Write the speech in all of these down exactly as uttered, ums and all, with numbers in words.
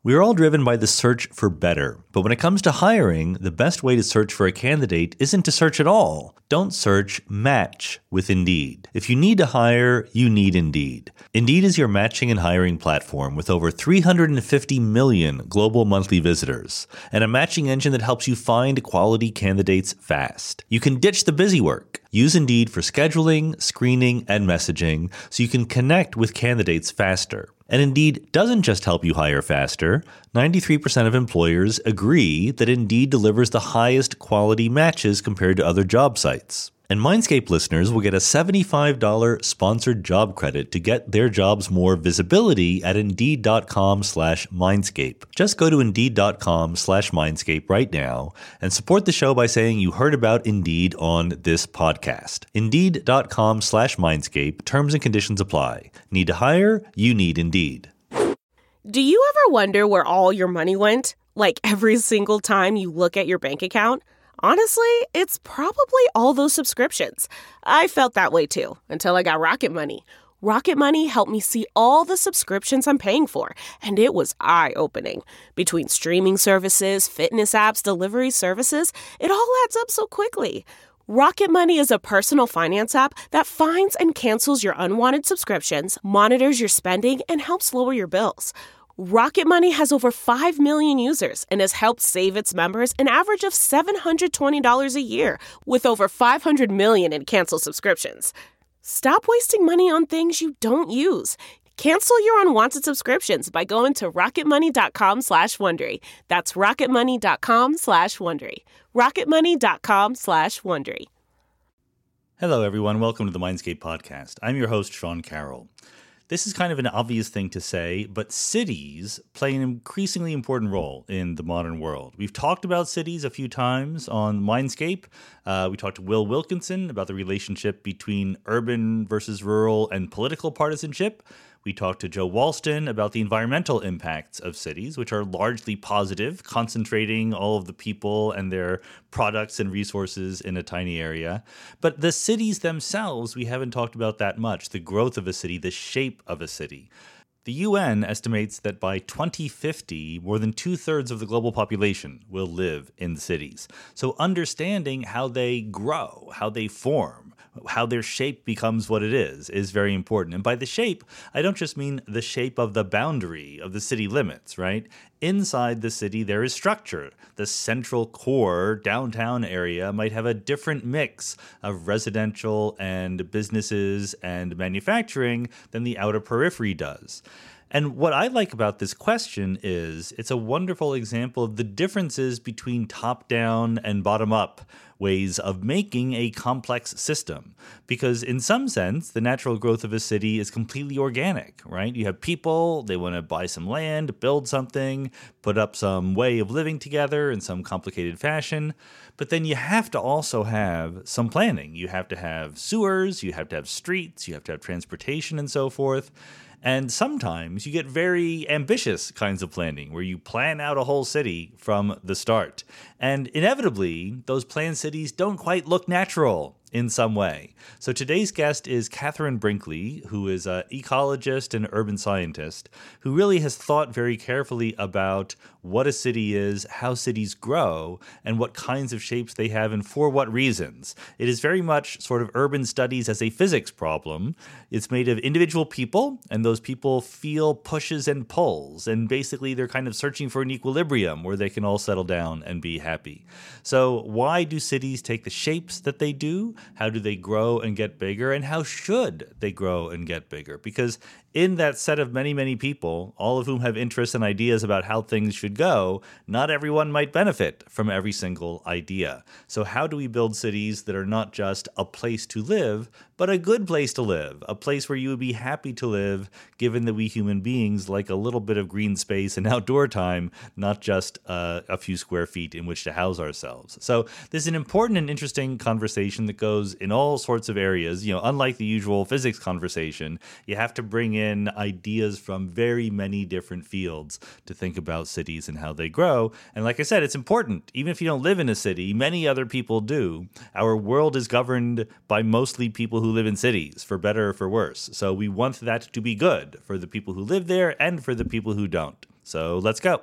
We are all driven by the search for better, but when it comes to hiring, the best way to search for a candidate isn't to search at all. Don't search, match with Indeed. If you need to hire, you need Indeed. Indeed is your matching and hiring platform with over three hundred fifty million global monthly visitors and a matching engine that helps you find quality candidates fast. You can ditch the busy work. Use Indeed for scheduling, screening, and messaging so you can connect with candidates faster. And Indeed doesn't just help you hire faster. ninety-three percent of employers agree that Indeed delivers the highest quality matches compared to other job sites. And Mindscape listeners will get a seventy-five dollars sponsored job credit to get their jobs more visibility at Indeed.com slash Mindscape. Just go to Indeed.com slash Mindscape right now and support the show by saying you heard about Indeed on this podcast. Indeed.com slash Mindscape. Terms and conditions apply. Need to hire? You need Indeed. Do you ever wonder where all your money went? Like every single time you look at your bank account? Honestly, it's probably all those subscriptions. I felt that way too, until I got Rocket Money. Rocket Money helped me see all the subscriptions I'm paying for, and it was eye-opening. Between streaming services, fitness apps, delivery services, it all adds up so quickly. Rocket Money is a personal finance app that finds and cancels your unwanted subscriptions, monitors your spending, and helps lower your bills. Rocket Money has over five million users and has helped save its members an average of seven hundred twenty dollars a year, with over five hundred million in canceled subscriptions. Stop wasting money on things you don't use. Cancel your unwanted subscriptions by going to rocketmoney.com slash Wondery. That's rocketmoney.com slash Wondery. rocketmoney.com slash Wondery. Hello, everyone. Welcome to the Mindscape podcast. I'm your host, Sean Carroll. This is kind of an obvious thing to say, but cities play an increasingly important role in the modern world. We've talked about cities a few times on Mindscape. Uh, we talked to Will Wilkinson about the relationship between urban versus rural and political partisanship. We talked to Joe Walston about the environmental impacts of cities, which are largely positive, concentrating all of the people and their products and resources in a tiny area. But the cities themselves, we haven't talked about that much. The growth of a city, the shape of a city. The U N estimates that by twenty fifty, more than two-thirds of the global population will live in cities. So understanding how they grow, how they form, how their shape becomes what it is, is very important. And by the shape, I don't just mean the shape of the boundary of the city limits, right? Inside the city, there is structure. The central core downtown area might have a different mix of residential and businesses and manufacturing than the outer periphery does. And what I like about this question is it's a wonderful example of the differences between top-down and bottom-up ways of making a complex system. Because in some sense, the natural growth of a city is completely organic, right? You have people, they want to buy some land, build something, put up some way of living together in some complicated fashion. But then you have to also have some planning. You have to have sewers, you have to have streets, you have to have transportation and so forth. And sometimes you get very ambitious kinds of planning where you plan out a whole city from the start. And inevitably, those planned cities don't quite look natural in some way. So today's guest is Catherine Brinkley, who is an ecologist and urban scientist, who really has thought very carefully about what a city is, how cities grow, and what kinds of shapes they have and for what reasons. It is very much sort of urban studies as a physics problem. It's made of individual people, and those people feel pushes and pulls, and basically they're kind of searching for an equilibrium where they can all settle down and be happy. So why do cities take the shapes that they do? How do they grow and get bigger? And how should they grow and get bigger? Because in that set of many, many people, all of whom have interests and ideas about how things should go, not everyone might benefit from every single idea. So how do we build cities that are not just a place to live, but a good place to live, a place where you would be happy to live, given that we human beings like a little bit of green space and outdoor time, not just uh, a few square feet in which to house ourselves. So this is an important and interesting conversation that goes in all sorts of areas. You know, unlike the usual physics conversation, you have to bring in ideas from very many different fields to think about cities and how they grow. And like I said, it's important. Even if you don't live in a city, many other people do. Our world is governed by mostly people who live in cities, for better or for worse. So we want that to be good for the people who live there and for the people who don't. So let's go.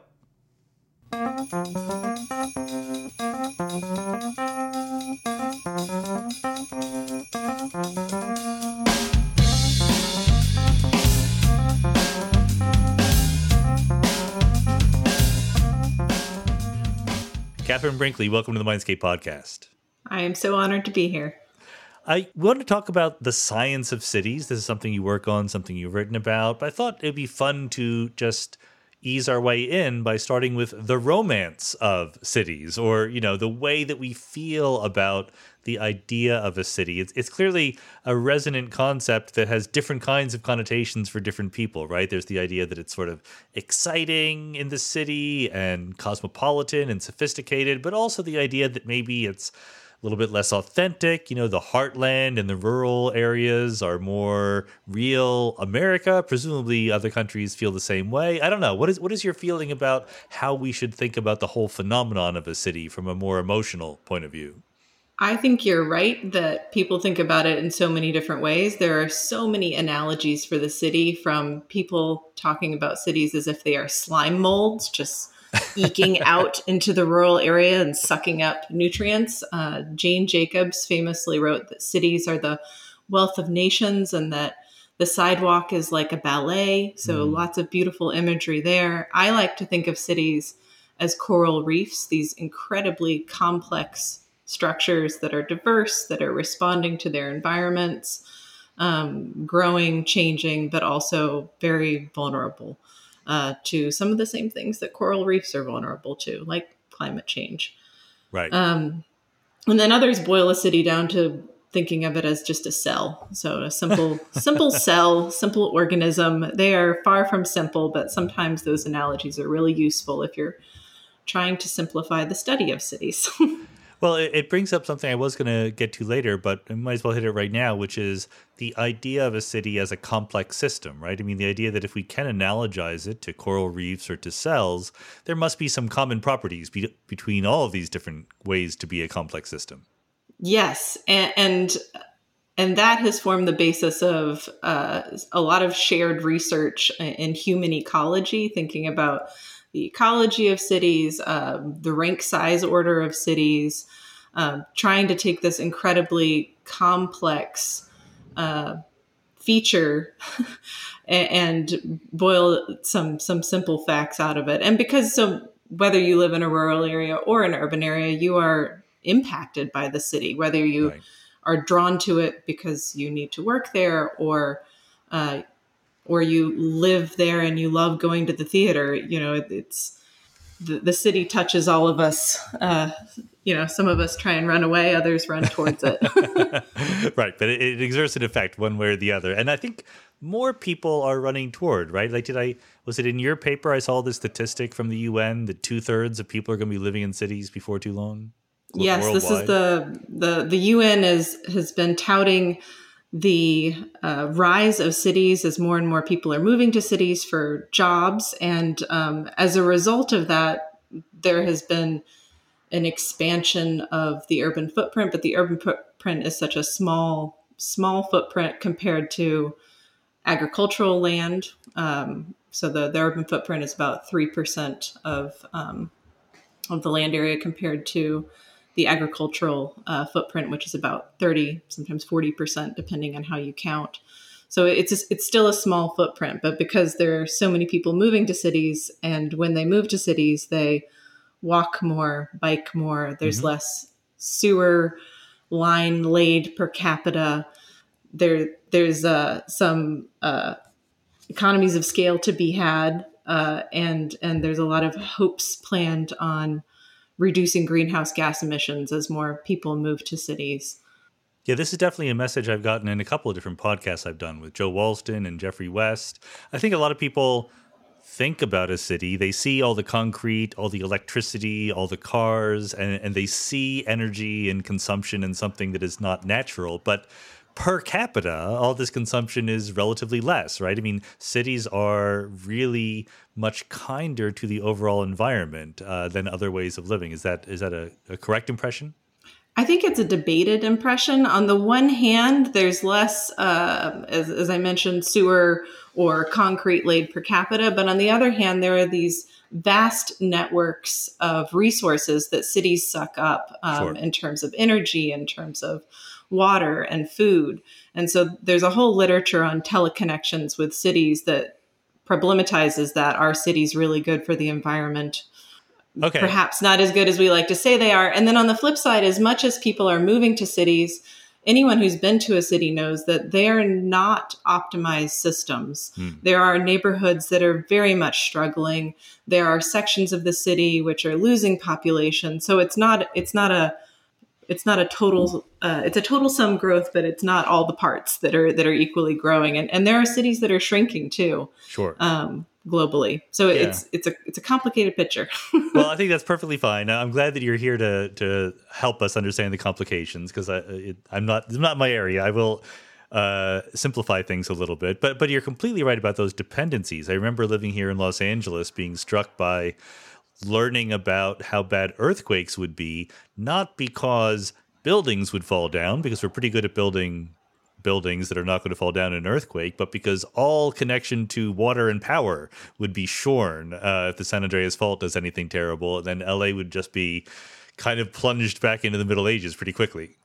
Catherine Brinkley, welcome to the Mindscape podcast. I am so honored to be here. I want to talk about the science of cities. This is something you work on, something you've written about, but I thought it'd be fun to just ease our way in by starting with the romance of cities, or, you know, the way that we feel about the idea of a city. It's, it's clearly a resonant concept that has different kinds of connotations for different people, right? There's the idea that it's sort of exciting in the city and cosmopolitan and sophisticated, but also the idea that maybe it's a little bit less authentic. You know, the heartland and the rural areas are more real America. Presumably other countries feel the same way. I don't know. What is what is your feeling about how we should think about the whole phenomenon of a city from a more emotional point of view? I think you're right that people think about it in so many different ways. There are so many analogies for the city, from people talking about cities as if they are slime molds, just eking out into the rural area and sucking up nutrients. Uh, Jane Jacobs famously wrote that cities are the wealth of nations and that the sidewalk is like a ballet. So mm. lots of beautiful imagery there. I like to think of cities as coral reefs, these incredibly complex structures that are diverse, that are responding to their environments, um, growing, changing, but also very vulnerable uh, to some of the same things that coral reefs are vulnerable to, like climate change. Right. Um, and then others boil a city down to thinking of it as just a cell. So a simple, simple cell, simple organism. They are far from simple, but sometimes those analogies are really useful if you're trying to simplify the study of cities. Well, it, it brings up something I was going to get to later, but I might as well hit it right now, which is the idea of a city as a complex system, right? I mean, the idea that if we can analogize it to coral reefs or to cells, there must be some common properties be- between all of these different ways to be a complex system. Yes, and and, and that has formed the basis of uh, a lot of shared research in human ecology, thinking about the ecology of cities, uh, the rank size order of cities, uh, trying to take this incredibly complex uh, feature and boil some some simple facts out of it. And because so whether you live in a rural area or an urban area, you are impacted by the city, whether you right. are drawn to it because you need to work there, or uh, or you live there and you love going to the theater. You know, it, it's the, the city touches all of us. Uh, you know, some of us try and run away, others run towards it. Right. But it, it exerts an effect one way or the other. And I think more people are running toward, right? Like, did I, was it in your paper? I saw the statistic from the U N that two thirds of people are going to be living in cities before too long. Yes, worldwide. This is the, the, the U N is, has been touting the uh, rise of cities as more and more people are moving to cities for jobs. And um, as a result of that, there has been an expansion of the urban footprint, but the urban footprint is such a small, small footprint compared to agricultural land. Um, so the, the urban footprint is about three percent of, um, of the land area compared to the agricultural uh, footprint, which is about thirty, sometimes forty percent, depending on how you count. So it's a, it's still a small footprint, but because there are so many people moving to cities, and when they move to cities, they walk more, bike more, there's mm-hmm. less sewer line laid per capita. There, there's uh, some uh, economies of scale to be had, uh, and and there's a lot of hopes planned on reducing greenhouse gas emissions as more people move to cities. Yeah, this is definitely a message I've gotten in a couple of different podcasts I've done with Joe Walston and Jeffrey West. I think a lot of people think about a city, they see all the concrete, all the electricity, all the cars, and, and they see energy and consumption in something that is not natural. But per capita, all this consumption is relatively less, right? I mean, cities are really much kinder to the overall environment uh, than other ways of living. Is that is that a, a correct impression? I think it's a debated impression. On the one hand, there's less, uh, as, as I mentioned, sewer or concrete laid per capita. But on the other hand, there are these vast networks of resources that cities suck up um, Sure. in terms of energy, in terms of water and food. And so there's a whole literature on teleconnections with cities that problematizes that. Are cities really good for the environment? Okay. Perhaps not as good as we like to say they are. And then on the flip side, as much as people are moving to cities, anyone who's been to a city knows that they are not optimized systems. Hmm. There are neighborhoods that are very much struggling. There are sections of the city which are losing population. So it's not it's not a it's not a total uh, it's a total sum growth, but it's not all the parts that are that are equally growing. And and there are cities that are shrinking too. Sure. Um, globally. So Yeah. it's it's a it's a complicated picture. Well, I think that's perfectly fine. I'm glad that you're here to to help us understand the complications, because I it, I'm not it's not my area. I will uh, simplify things a little bit, but but you're completely right about those dependencies. I remember living here in Los Angeles, being struck by learning about how bad earthquakes would be, not because buildings would fall down, because we're pretty good at building buildings that are not going to fall down in an earthquake, but because all connection to water and power would be shorn uh, if the San Andreas Fault does anything terrible. And then L A would just be kind of plunged back into the Middle Ages pretty quickly.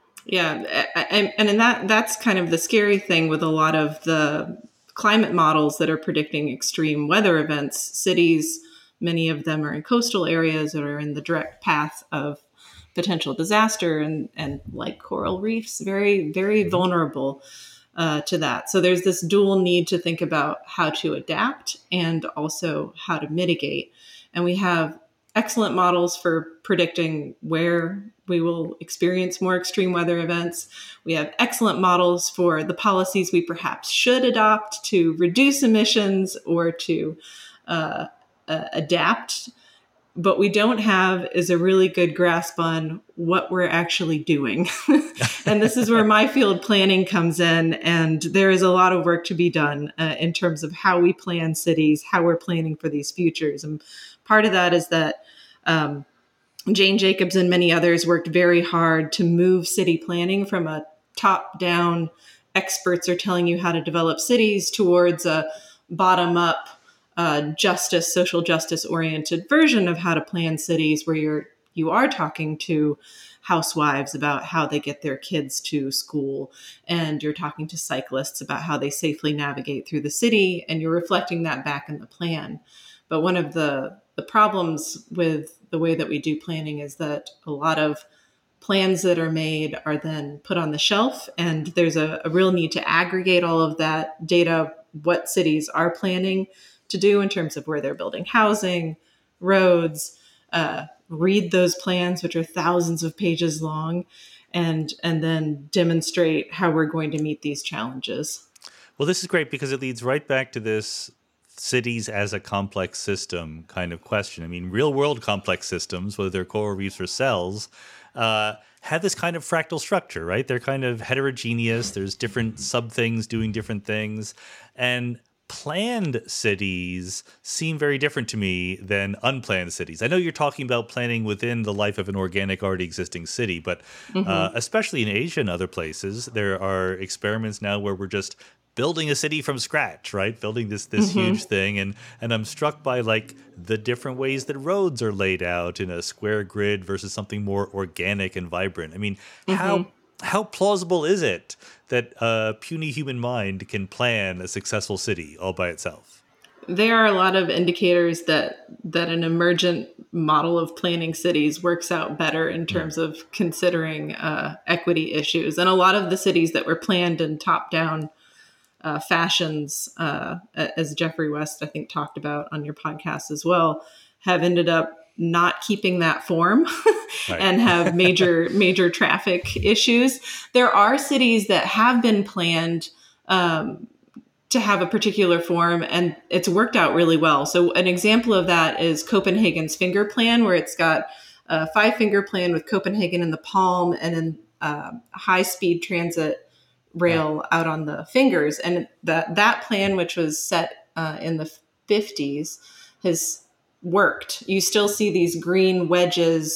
Yeah, and and in that that's kind of the scary thing with a lot of the climate models that are predicting extreme weather events. Cities, many of them are in coastal areas or are in the direct path of potential disaster, and, and like coral reefs, very, very vulnerable uh, to that. So there's this dual need to think about how to adapt and also how to mitigate. And we have excellent models for predicting where we will experience more extreme weather events. We have excellent models for the policies we perhaps should adopt to reduce emissions or to uh, uh, adapt. But we don't have is a really good grasp on what we're actually doing. And this is where my field planning comes in. And there is a lot of work to be done uh, in terms of how we plan cities, how we're planning for these futures. And part of that is that um, Jane Jacobs and many others worked very hard to move city planning from a top-down, experts are telling you how to develop cities, towards a bottom-up, Uh, justice, social justice oriented version of how to plan cities, where you're you are talking to housewives about how they get their kids to school, and you're talking to cyclists about how they safely navigate through the city, and you're reflecting that back in the plan. But one of the the problems with the way that we do planning is that a lot of plans that are made are then put on the shelf, and there's a, a real need to aggregate all of that data, what cities are planning to do in terms of where they're building housing, roads, uh, read those plans, which are thousands of pages long, and and then demonstrate how we're going to meet these challenges. Well, this is great because it leads right back to this cities as a complex system kind of question. I mean, real world complex systems, whether they're coral reefs or cells, uh, have this kind of fractal structure, right? They're kind of heterogeneous. There's different sub things doing different things. And planned cities seem very different to me than unplanned cities. I know you're talking about planning within the life of an organic, already existing city, but mm-hmm. uh, especially in Asia and other places, there are experiments now where we're just building a city from scratch, right? Building this this mm-hmm. huge thing. And and I'm struck by like the different ways that roads are laid out in a square grid versus something more organic and vibrant. I mean, mm-hmm. how how plausible is it that a puny human mind can plan a successful city all by itself? There are a lot of indicators that that an emergent model of planning cities works out better in terms mm. of considering uh, equity issues. And a lot of the cities that were planned in top-down uh, fashions, uh, as Jeffrey West, I think, talked about on your podcast as well, have ended up not keeping that form right. and have major, major traffic issues. There are cities that have been planned um, to have a particular form, and it's worked out really well. So an example of that is Copenhagen's finger plan, where it's got a five finger plan with Copenhagen in the palm and then uh, high speed transit rail right. out on the fingers. And that, that plan, which was set uh, in the fifties, has worked. You still see these green wedges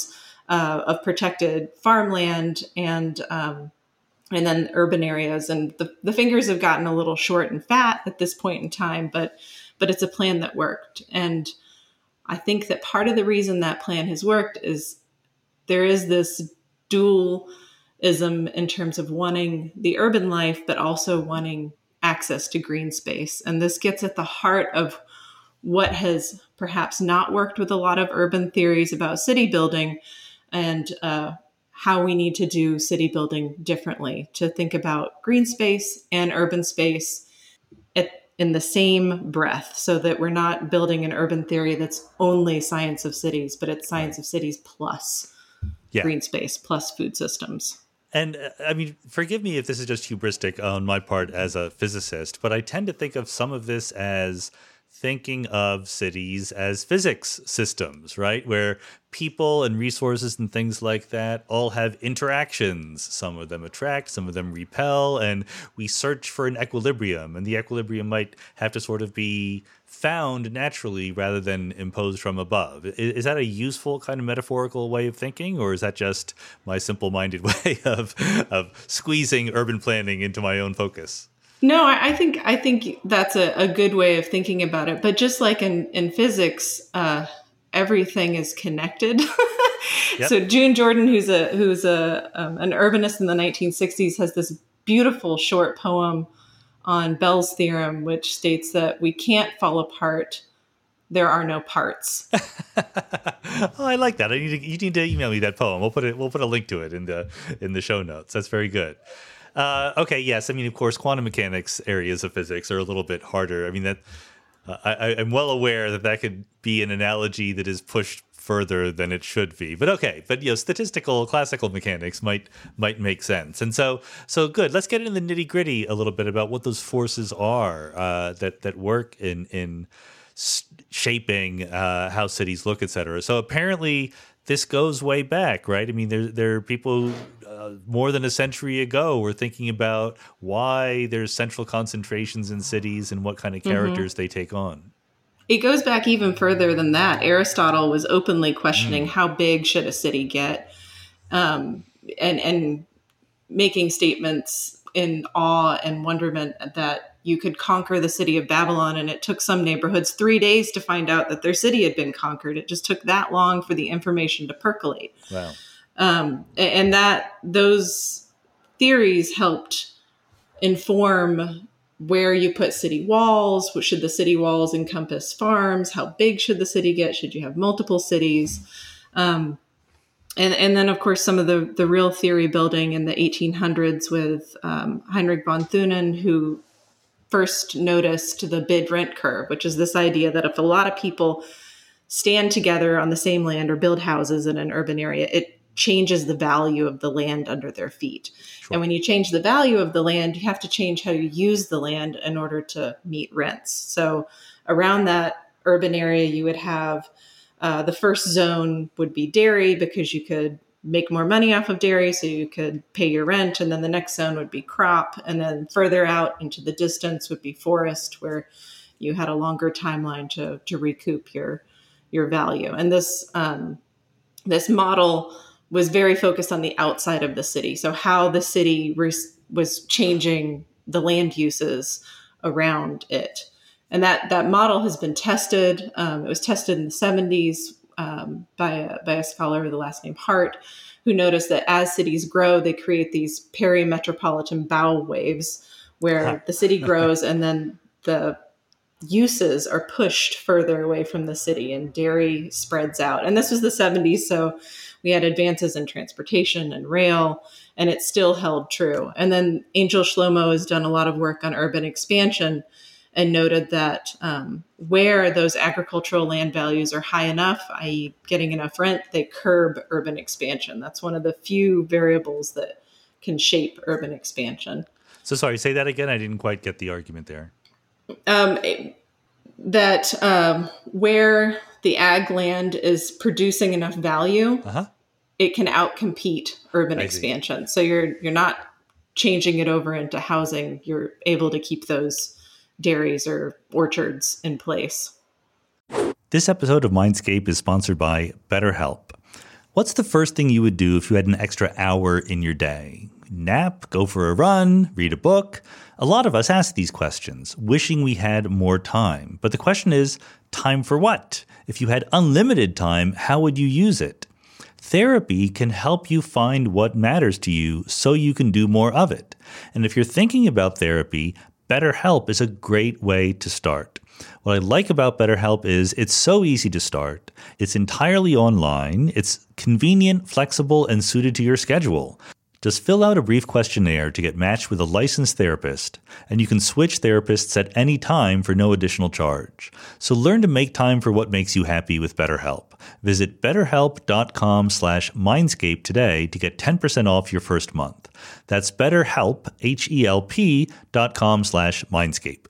uh, of protected farmland and um, and then urban areas. And the, the fingers have gotten a little short and fat at this point in time, but but it's a plan that worked. And I think that part of the reason that plan has worked is there is this dualism in terms of wanting the urban life, but also wanting access to green space. And this gets at the heart of what has perhaps not worked with a lot of urban theories about city building, and uh, how we need to do city building differently, to think about green space and urban space at, in the same breath, so that we're not building an urban theory that's only science of cities, but it's science of cities plus yeah. green space plus food systems. And uh, I mean, forgive me if this is just hubristic on my part as a physicist, but I tend to think of some of this as thinking of cities as physics systems, right? Where people and resources and things like that all have interactions. Some of them attract, some of them repel, and we search for an equilibrium. And the equilibrium might have to sort of be found naturally rather than imposed from above. Is, is that a useful kind of metaphorical way of thinking, or is that just my simple-minded way of of squeezing urban planning into my own focus? No, I think I think that's a, a good way of thinking about it. But just like in, in physics, uh, everything is connected. Yep. So June Jordan, who's a who's a um, an urbanist in the nineteen sixties, has this beautiful short poem on Bell's theorem, which states that we can't fall apart. There are no parts. Oh, I like that. I need to, you need to email me that poem. We'll put it. We'll put a link to it in the in the show notes. That's very good. Uh, okay, yes. I mean, of course, quantum mechanics areas of physics are a little bit harder. I mean, that uh, I, I'm well aware that that could be an analogy that is pushed further than it should be. But okay, but you know, statistical classical mechanics might might make sense. And so, so good. Let's get into the nitty gritty a little bit about what those forces are uh, that that work in in shaping uh, how cities look, et cetera. So apparently, this goes way back, right? I mean, there there are people uh, more than a century ago were thinking about why there's central concentrations in cities and what kind of characters mm-hmm. they take on. It goes back even further than that. Aristotle was openly questioning mm. how big should a city get, um, and and making statements in awe and wonderment that you could conquer the city of Babylon, and it took some neighborhoods three days to find out that their city had been conquered. It just took that long for the information to percolate. Wow. Um, and that those theories helped inform where you put city walls. What should the city walls encompass? Farms? How big should the city get? Should you have multiple cities? Um, and, and then, of course, some of the, the real theory building in the eighteen hundreds with um, Heinrich von Thunen, who first noticed the bid rent curve, which is this idea that if a lot of people stand together on the same land or build houses in an urban area, it changes the value of the land under their feet. Sure. And when you change the value of the land, you have to change how you use the land in order to meet rents. So around that urban area, you would have uh, the first zone would be dairy, because you could make more money off of dairy, so you could pay your rent. And then the next zone would be crop. And then further out into the distance would be forest, where you had a longer timeline to, to recoup your, your value. And this, um, this model was very focused on the outside of the city. So how the city re- was changing the land uses around it. And that, that model has been tested. Um, it was tested in the seventies um, by, a, by a scholar with the last name Hart, who noticed that as cities grow, they create these peri-metropolitan bow waves where the city grows and then the uses are pushed further away from the city and dairy spreads out. And this was the seventies, so we had advances in transportation and rail, and it still held true. And then Angel Shlomo has done a lot of work on urban expansion and noted that um, where those agricultural land values are high enough, that is getting enough rent, they curb urban expansion. That's one of the few variables that can shape urban expansion. So sorry, say that again. I didn't quite get the argument there. Um, it, that um, where the ag land is producing enough value, uh-huh. it can outcompete urban I expansion. See. So you're you're not changing it over into housing. You're able to keep those dairies or orchards in place. This episode of Mindscape is sponsored by BetterHelp. What's the first thing you would do if you had an extra hour in your day? Nap, go for a run, read a book? A lot of us ask these questions, wishing we had more time. But the question is, time for what? If you had unlimited time, how would you use it? Therapy can help you find what matters to you so you can do more of it. And if you're thinking about therapy, BetterHelp is a great way to start. What I like about BetterHelp is it's so easy to start. It's entirely online. It's convenient, flexible, and suited to your schedule. Just fill out a brief questionnaire to get matched with a licensed therapist, and you can switch therapists at any time for no additional charge. So learn to make time for what makes you happy with BetterHelp. Visit betterhelp.com slash Mindscape today to get ten percent off your first month. That's betterhelp, H-E-L-P dot com slash Mindscape.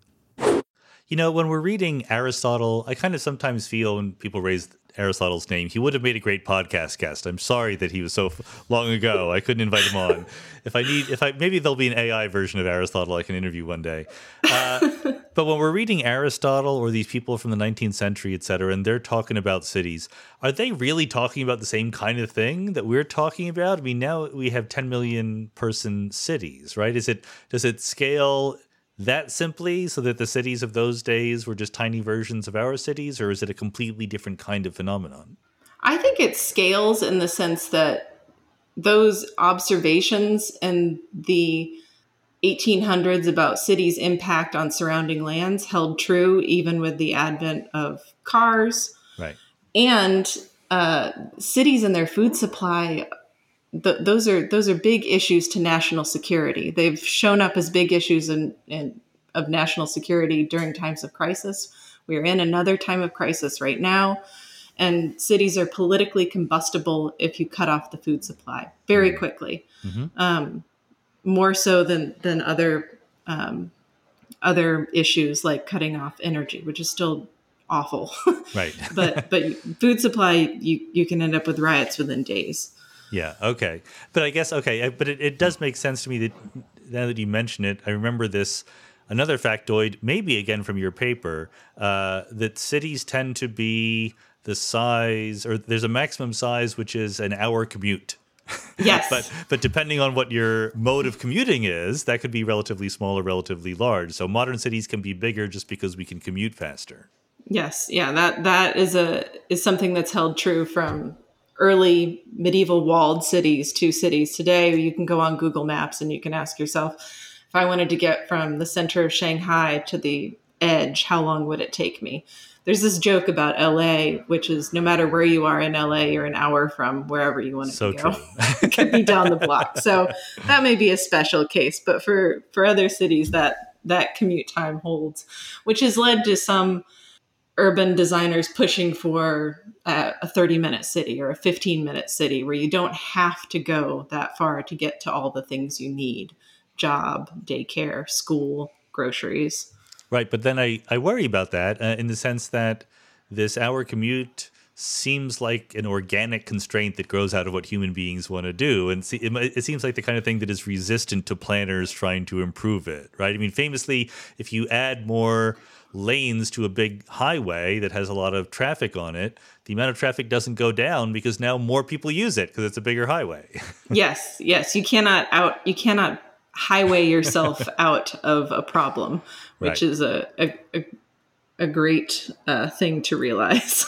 You know, when we're reading Aristotle, I kind of sometimes feel when people raise Aristotle's name, he would have made a great podcast guest. I'm sorry that he was so f- long ago. I couldn't invite him on. If I need, if I maybe there'll be an A I version of Aristotle I can interview one day. Uh, but when we're reading Aristotle or these people from the nineteenth century, et cetera, and they're talking about cities, are they really talking about the same kind of thing that we're talking about? I mean, now we have ten million person cities, right? Is it, does it scale that simply so that the cities of those days were just tiny versions of our cities, or is it a completely different kind of phenomenon? I think it scales in the sense that those observations in the eighteen hundreds about cities' impact on surrounding lands held true even with the advent of cars. Right. And uh, cities and their food supply, th- those are those are big issues to national security. They've shown up as big issues in, in of national security during times of crisis. We are in another time of crisis right now, and cities are politically combustible if you cut off the food supply very quickly, mm-hmm. um, more so than than other um, other issues like cutting off energy, which is still awful. Right. but but food supply, you you can end up with riots within days. Yeah. Okay. But I guess, okay. But it, it does make sense to me that now that you mention it, I remember this, another factoid, maybe again from your paper, uh, that cities tend to be the size, or there's a maximum size, which is an hour commute. Yes. but but depending on what your mode of commuting is, that could be relatively small or relatively large. So modern cities can be bigger just because we can commute faster. Yes. Yeah. That that is a is something that's held true from early medieval walled cities to cities today. You can go on Google Maps and you can ask yourself, if I wanted to get from the center of Shanghai to the edge, how long would it take me? There's this joke about L A, which is no matter where you are in L A, you're an hour from wherever you want so to go. True. It could be down the block. So that may be a special case, but for, for other cities, that, that commute time holds, which has led to some urban designers pushing for uh, a thirty minute city or a fifteen minute city where you don't have to go that far to get to all the things you need: job, daycare, school, groceries. Right. But then I, I worry about that uh, in the sense that this hour commute seems like an organic constraint that grows out of what human beings want to do. And see, it, it seems like the kind of thing that is resistant to planners trying to improve it. Right. I mean, famously, if you add more lanes to a big highway that has a lot of traffic on it, the amount of traffic doesn't go down because now more people use it because it's a bigger highway. Yes. Yes. You cannot out, you cannot highway yourself out of a problem, which right. is a, a, a, a great uh, thing to realize.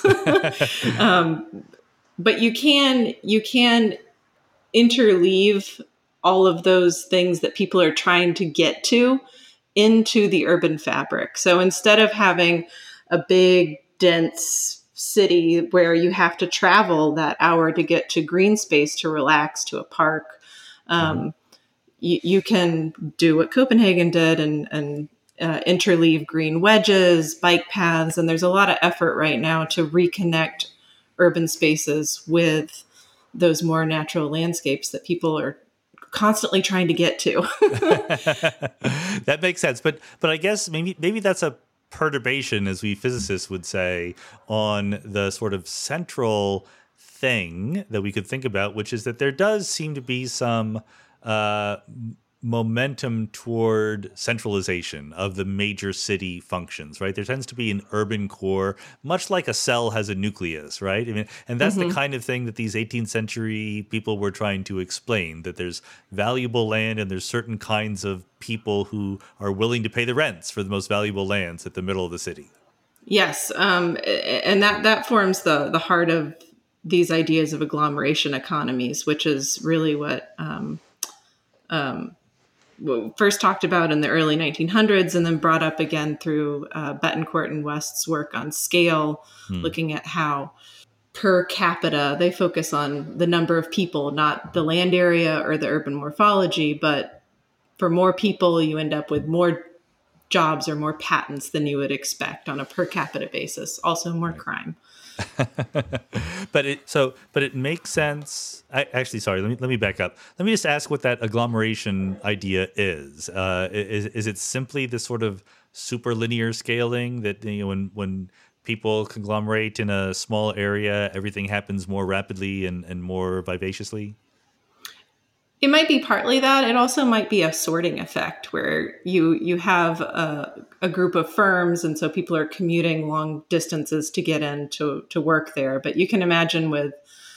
um, but you can, you can interleave all of those things that people are trying to get to into the urban fabric. So instead of having a big, dense city where you have to travel that hour to get to green space to relax, to a park, um, mm-hmm. you, you can do what Copenhagen did and, and uh, interleave green wedges, bike paths. And there's a lot of effort right now to reconnect urban spaces with those more natural landscapes that people are constantly trying to get to. That makes sense. But but I guess maybe maybe that's a perturbation, as we physicists would say, on the sort of central thing that we could think about, which is that there does seem to be some uh, momentum toward centralization of the major city functions, right? There tends to be an urban core, much like a cell has a nucleus, right? I mean, and that's mm-hmm. the kind of thing that these eighteenth century people were trying to explain, that there's valuable land and there's certain kinds of people who are willing to pay the rents for the most valuable lands at the middle of the city. Yes, um, and that, that forms the, the heart of these ideas of agglomeration economies, which is really what um, um, first talked about in the early nineteen hundreds and then brought up again through uh, Betancourt and West's work on scale, hmm. looking at how per capita, they focus on the number of people, not the land area or the urban morphology, but for more people, you end up with more jobs or more patents than you would expect on a per capita basis. Also more right. crime. but it so but it makes sense. I, actually, sorry. Let me let me back up. Let me just ask what that agglomeration idea is. Uh, is is it simply this sort of superlinear scaling that, you know, when when people conglomerate in a small area, everything happens more rapidly and, and more vivaciously? It might be partly that. It also might be a sorting effect where you you have a, a group of firms, and so people are commuting long distances to get in to, to work there. But you can imagine with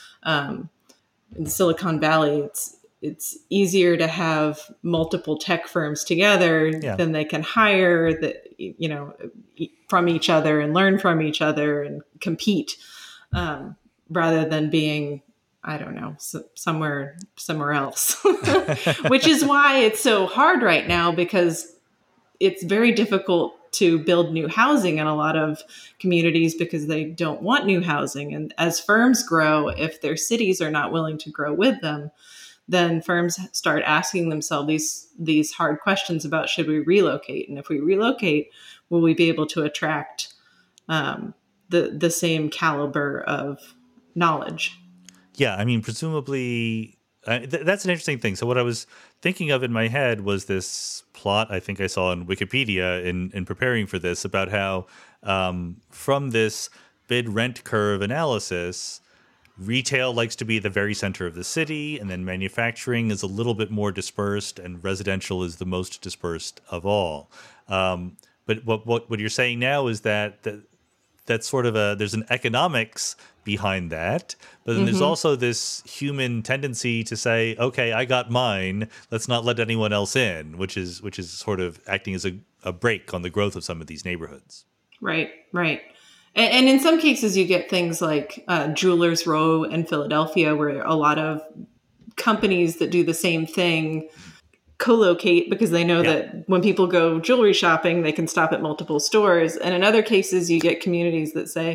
um, in Silicon Valley, it's it's easier to have multiple tech firms together yeah. than they can hire that you know from each other and learn from each other and compete, um, rather than being, I don't know, so, somewhere, somewhere else, which is why it's so hard right now, because it's very difficult to build new housing in a lot of communities because they don't want new housing. And as firms grow, if their cities are not willing to grow with them, then firms start asking themselves these, these hard questions about, should we relocate? And if we relocate, will we be able to attract um, the, the same caliber of knowledge? Yeah, I mean, presumably, uh, th- that's an interesting thing. So what I was thinking of in my head was this plot I think I saw on Wikipedia in, in preparing for this about how um, from this bid rent curve analysis, retail likes to be the very center of the city, and then manufacturing is a little bit more dispersed, and residential is the most dispersed of all. Um, but what, what what you're saying now is that that that's sort of a, there's an economics behind that, but then mm-hmm. there's also this human tendency to say, okay, I got mine, let's not let anyone else in, which is which is sort of acting as a, a brake on the growth of some of these neighborhoods. Right, right. And, and in some cases you get things like uh, Jewelers Row in Philadelphia, where a lot of companies that do the same thing co-locate because they know yeah. that when people go jewelry shopping, they can stop at multiple stores. And in other cases, you get communities that say,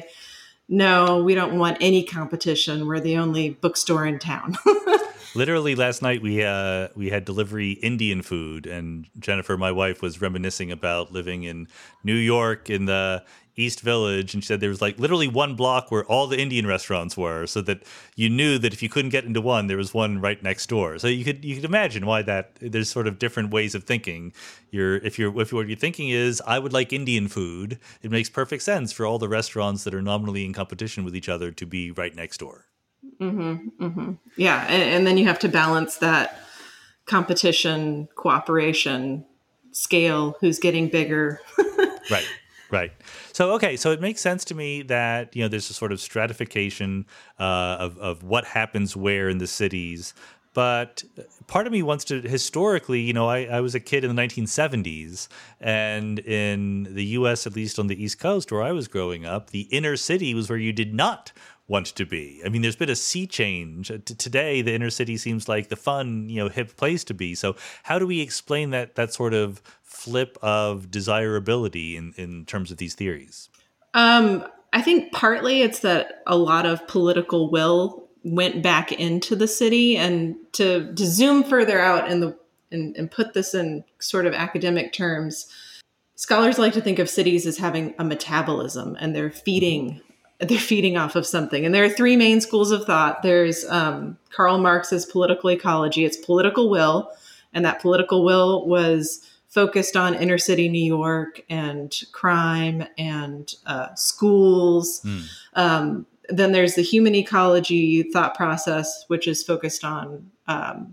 no, we don't want any competition. We're the only bookstore in town. Literally last night we uh, we had delivery Indian food, and Jennifer, my wife, was reminiscing about living in New York in the East Village, and she said there was like literally one block where all the Indian restaurants were, so that you knew that if you couldn't get into one, there was one right next door. So you could you could imagine why that there's sort of different ways of thinking. You're if you're if what you're thinking is, I would like Indian food, it makes perfect sense for all the restaurants that are nominally in competition with each other to be right next door. Mm-hmm, mm-hmm. Yeah, and, and then you have to balance that competition, cooperation, scale, who's getting bigger. Right. Right. So, okay. So it makes sense to me that, you know, there's a sort of stratification uh, of, of what happens where in the cities. But part of me wants to, historically, you know, I, I was a kid in the nineteen seventies, and in the U S, at least on the East Coast where I was growing up, the inner city was where you did not want to be. I mean, there's been a sea change. T- today, the inner city seems like the fun, you know, hip place to be. So how do we explain that that sort of flip of desirability in, in terms of these theories? Um, I think partly it's that a lot of political will went back into the city, and to, to zoom further out in the and, and put this in sort of academic terms, scholars like to think of cities as having a metabolism, and they're feeding they're feeding off of something. And there are three main schools of thought. There's um, Karl Marx's political ecology. It's political will, and that political will was focused on inner city New York and crime and uh, schools. Mm. Um, then there's the human ecology thought process, which is focused on um,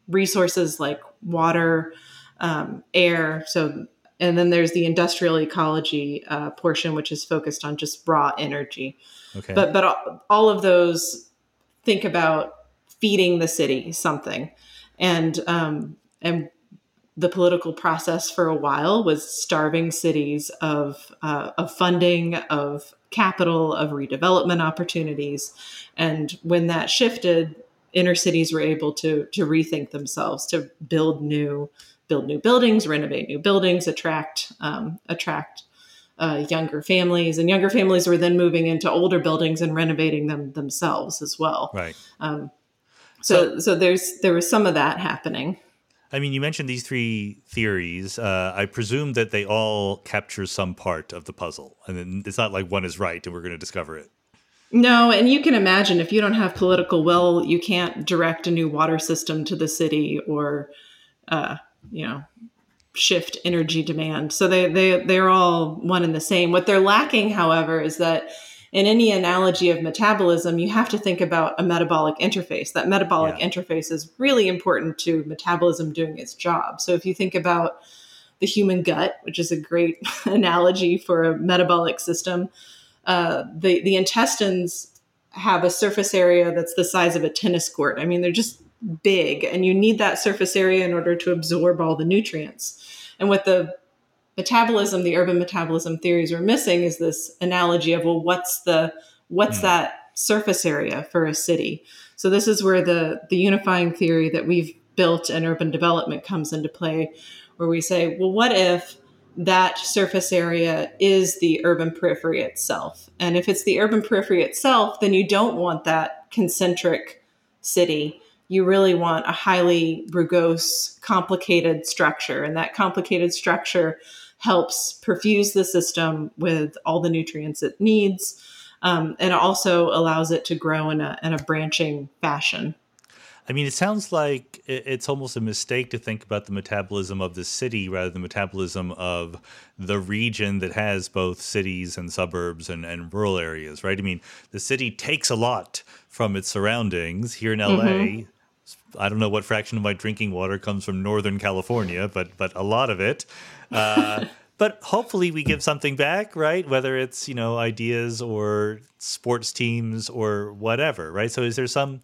resources like water, um, air. So, and then there's the industrial ecology uh, portion, which is focused on just raw energy. Okay. But but all of those think about feeding the city something, and um, and the political process for a while was starving cities of uh, of funding, of capital, of redevelopment opportunities, and when that shifted, inner cities were able to to rethink themselves, to build new build new buildings, renovate new buildings, attract um, attract. Uh, younger families, and younger families were then moving into older buildings and renovating them themselves as well. Right. Um, so, so, so there's there was some of that happening. I mean, you mentioned these three theories. Uh, I presume that they all capture some part of the puzzle, and it's not like one is right and we're going to discover it. No, and you can imagine if you don't have political will, you can't direct a new water system to the city or, uh, you know. shift energy demand. So they, they, they're all one and the same. What they're lacking, however, is that in any analogy of metabolism, you have to think about a metabolic interface. That metabolic yeah. interface is really important to metabolism doing its job. So if you think about the human gut, which is a great analogy for a metabolic system, uh, the, the intestines have a surface area that's the size of a tennis court. I mean, they're just big, and you need that surface area in order to absorb all the nutrients. And what the metabolism, the urban metabolism theories are missing is this analogy of, well, what's the what's mm. that surface area for a city? So this is where the the unifying theory that we've built in urban development comes into play, where we say, well, what if that surface area is the urban periphery itself? And if it's the urban periphery itself, then you don't want that concentric city. You really want a highly rugose, complicated structure. And that complicated structure helps perfuse the system with all the nutrients it needs. Um, and it also allows it to grow in a, in a branching fashion. I mean, it sounds like it's almost a mistake to think about the metabolism of the city rather than the metabolism of the region that has both cities and suburbs and, and rural areas, right? I mean, the city takes a lot from its surroundings. Here in L A, mm-hmm. I don't know what fraction of my drinking water comes from Northern California, but but a lot of it. Uh, but hopefully we give something back, right? Whether it's, you know, ideas or sports teams or whatever, right? So is there some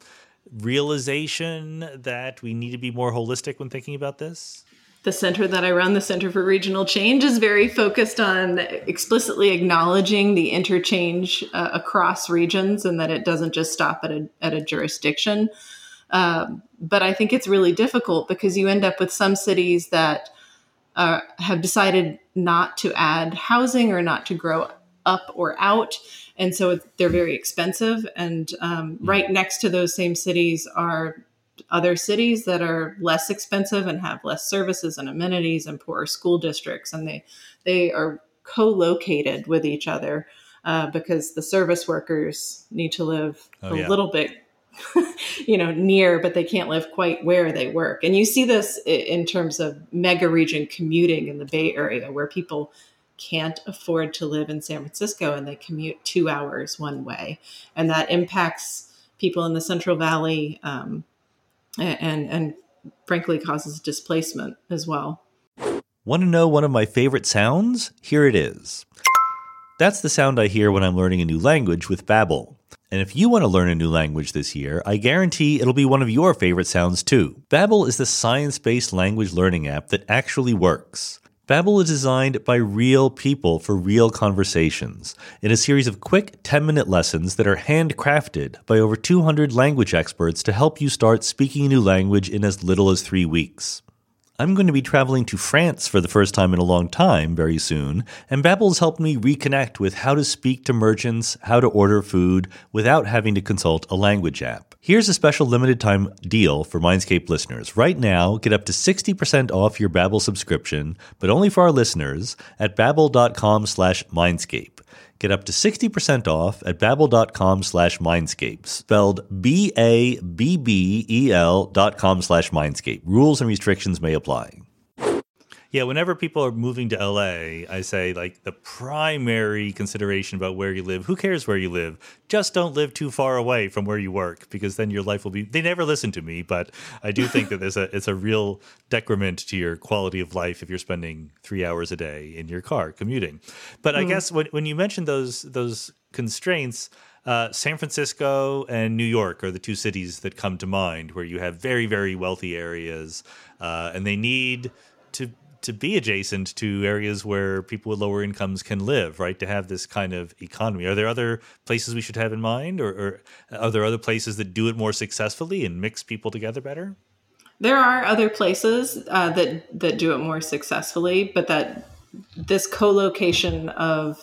realization that we need to be more holistic when thinking about this? The center that I run, the Center for Regional Change, is very focused on explicitly acknowledging the interchange uh, across regions, and that it doesn't just stop at a at a jurisdiction. Um, but I think it's really difficult because you end up with some cities that uh, have decided not to add housing or not to grow up or out. And so they're very expensive. And um, right next to those same cities are other cities that are less expensive and have less services and amenities and poorer school districts. And they, they are co-located with each other uh, because the service workers need to live oh, a yeah. little bit you know, near, but they can't live quite where they work. And you see this in terms of mega region commuting in the Bay Area, where people can't afford to live in San Francisco and they commute two hours one way. And that impacts people in the Central Valley um, and, and frankly causes displacement as well. Want to know one of my favorite sounds? Here it is. That's the sound I hear when I'm learning a new language with Babbel. And if you want to learn a new language this year, I guarantee it'll be one of your favorite sounds too. Babbel is the science-based language learning app that actually works. Babbel is designed by real people for real conversations in a series of quick ten-minute lessons that are handcrafted by over two hundred language experts to help you start speaking a new language in as little as three weeks. I'm going to be traveling to France for the first time in a long time very soon, and Babbel's helped me reconnect with how to speak to merchants, how to order food, without having to consult a language app. Here's a special limited time deal for Mindscape listeners. Right now, get up to sixty percent off your Babbel subscription, but only for our listeners at babbel.com slash Mindscape. Get up to sixty percent off at babbel.com slash Mindscape, spelled B A B B E L dot com slash Mindscape. Rules and restrictions may apply. Yeah, whenever people are moving to L A, I say like the primary consideration about where you live, who cares where you live? Just don't live too far away from where you work, because then your life will be, they never listen to me, but I do think that there's a it's a real decrement to your quality of life if you're spending three hours a day in your car commuting. But I Mm. guess when when you mentioned those those constraints, uh, San Francisco and New York are the two cities that come to mind where you have very, very wealthy areas, uh, and they need to to be adjacent to areas where people with lower incomes can live, right? To have this kind of economy. Are there other places we should have in mind, or, or are there other places that do it more successfully and mix people together better? There are other places uh, that that do it more successfully, but that this co-location of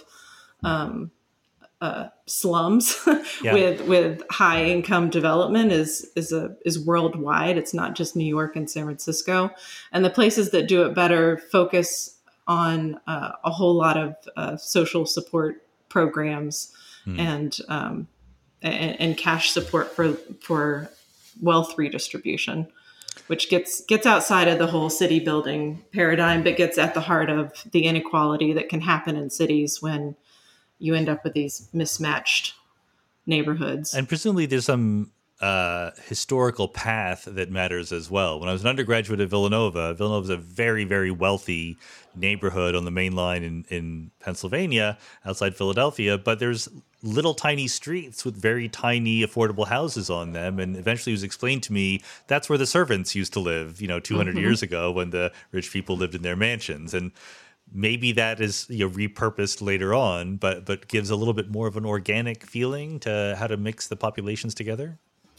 um, uh, slums Yeah. with with high income development is is a is worldwide. It's not just New York and San Francisco, and the places that do it better focus on uh, a whole lot of uh, social support programs Hmm. and, um, and and cash support for for wealth redistribution, which gets gets outside of the whole city building paradigm, but gets at the heart of the inequality that can happen in cities when you end up with these mismatched neighborhoods. And presumably there's some uh, historical path that matters as well. When I was an undergraduate at Villanova, Villanova is a very, very wealthy neighborhood on the main line in, in Pennsylvania, outside Philadelphia, but there's little tiny streets with very tiny affordable houses on them. And eventually it was explained to me that's where the servants used to live, you know, two hundred Mm-hmm. years ago when the rich people lived in their mansions. And maybe that is, you know, repurposed later on, but but gives a little bit more of an organic feeling to how to mix the populations together.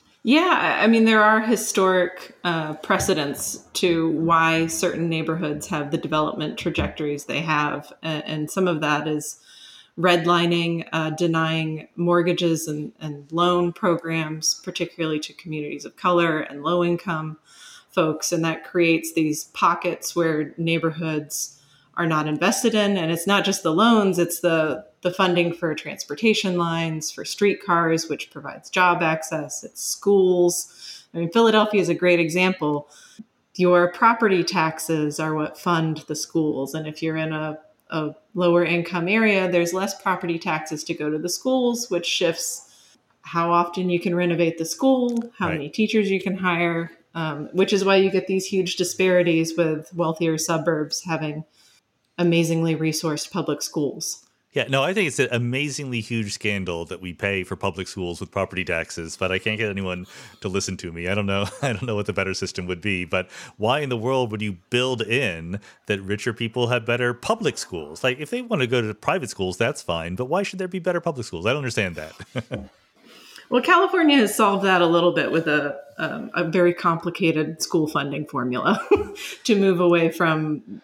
Yeah, I mean, there are historic uh, precedents to why certain neighborhoods have the development trajectories they have. And, and some of that is redlining, uh, denying mortgages and, and loan programs, particularly to communities of color and low income folks. And that creates these pockets where neighborhoods are not invested in. And it's not just the loans, it's the the funding for transportation lines, for streetcars, which provides job access, it's schools. I mean, Philadelphia is a great example. Your property taxes are what fund the schools. And if you're in a, a lower income area, there's less property taxes to go to the schools, which shifts how often you can renovate the school, how Right. many teachers you can hire, um, which is why you get these huge disparities with wealthier suburbs having amazingly resourced public schools. Yeah, no, I think it's an amazingly huge scandal that we pay for public schools with property taxes, but I can't get anyone to listen to me. I don't know. I don't know what the better system would be, but why in the world would you build in that richer people have better public schools? Like, if they want to go to private schools, that's fine, but why should there be better public schools? I don't understand that. Well, California has solved that a little bit with a, um, a very complicated school funding formula to move away from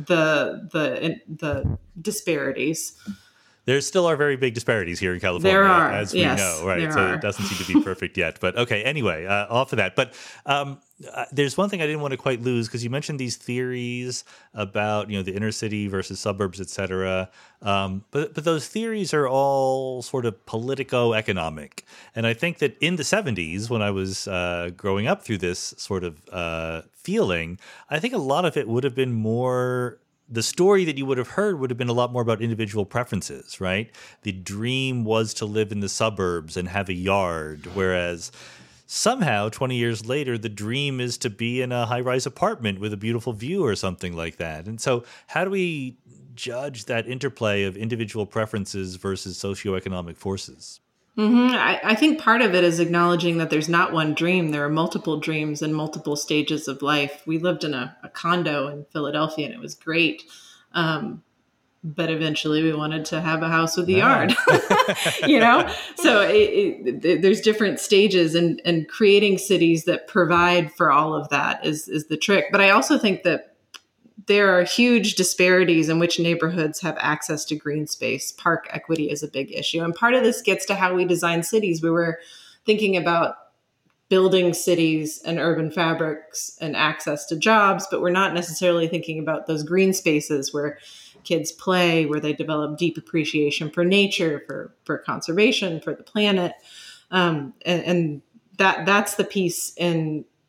the the the disparities. There still are very big disparities here in California, There are, as we yes, know, right? there So are. it doesn't seem to be perfect yet. But okay, anyway, uh, off of that. But um, uh, there's one thing I didn't want to quite lose, because you mentioned these theories about, you know, the inner city versus suburbs, et cetera. Um, but but those theories are all sort of politico-economic, and I think that in the seventies, when I was uh, growing up through this sort of uh, feeling, I think a lot of it would have been more. The story that you would have heard would have been a lot more about individual preferences, right? The dream was to live in the suburbs and have a yard, whereas somehow twenty years later, the dream is to be in a high-rise apartment with a beautiful view or something like that. And so how do we judge that interplay of individual preferences versus socioeconomic forces? Mm-hmm. I, I think part of it is acknowledging that there's not one dream. There are multiple dreams and multiple stages of life. We lived in a, a condo in Philadelphia, and it was great. Um, but eventually we wanted to have a house with a Yeah. yard, you know? So it, it, there's different stages, and, and creating cities that provide for all of that is, is the trick. But I also think that there are huge disparities in which neighborhoods have access to green space. Park equity is a big issue. And part of this gets to how we design cities. We were thinking about building cities and urban fabrics and access to jobs, but we're not necessarily thinking about those green spaces where kids play, where they develop deep appreciation for nature, for, for conservation, for the planet. Um, and, and that that's the piece in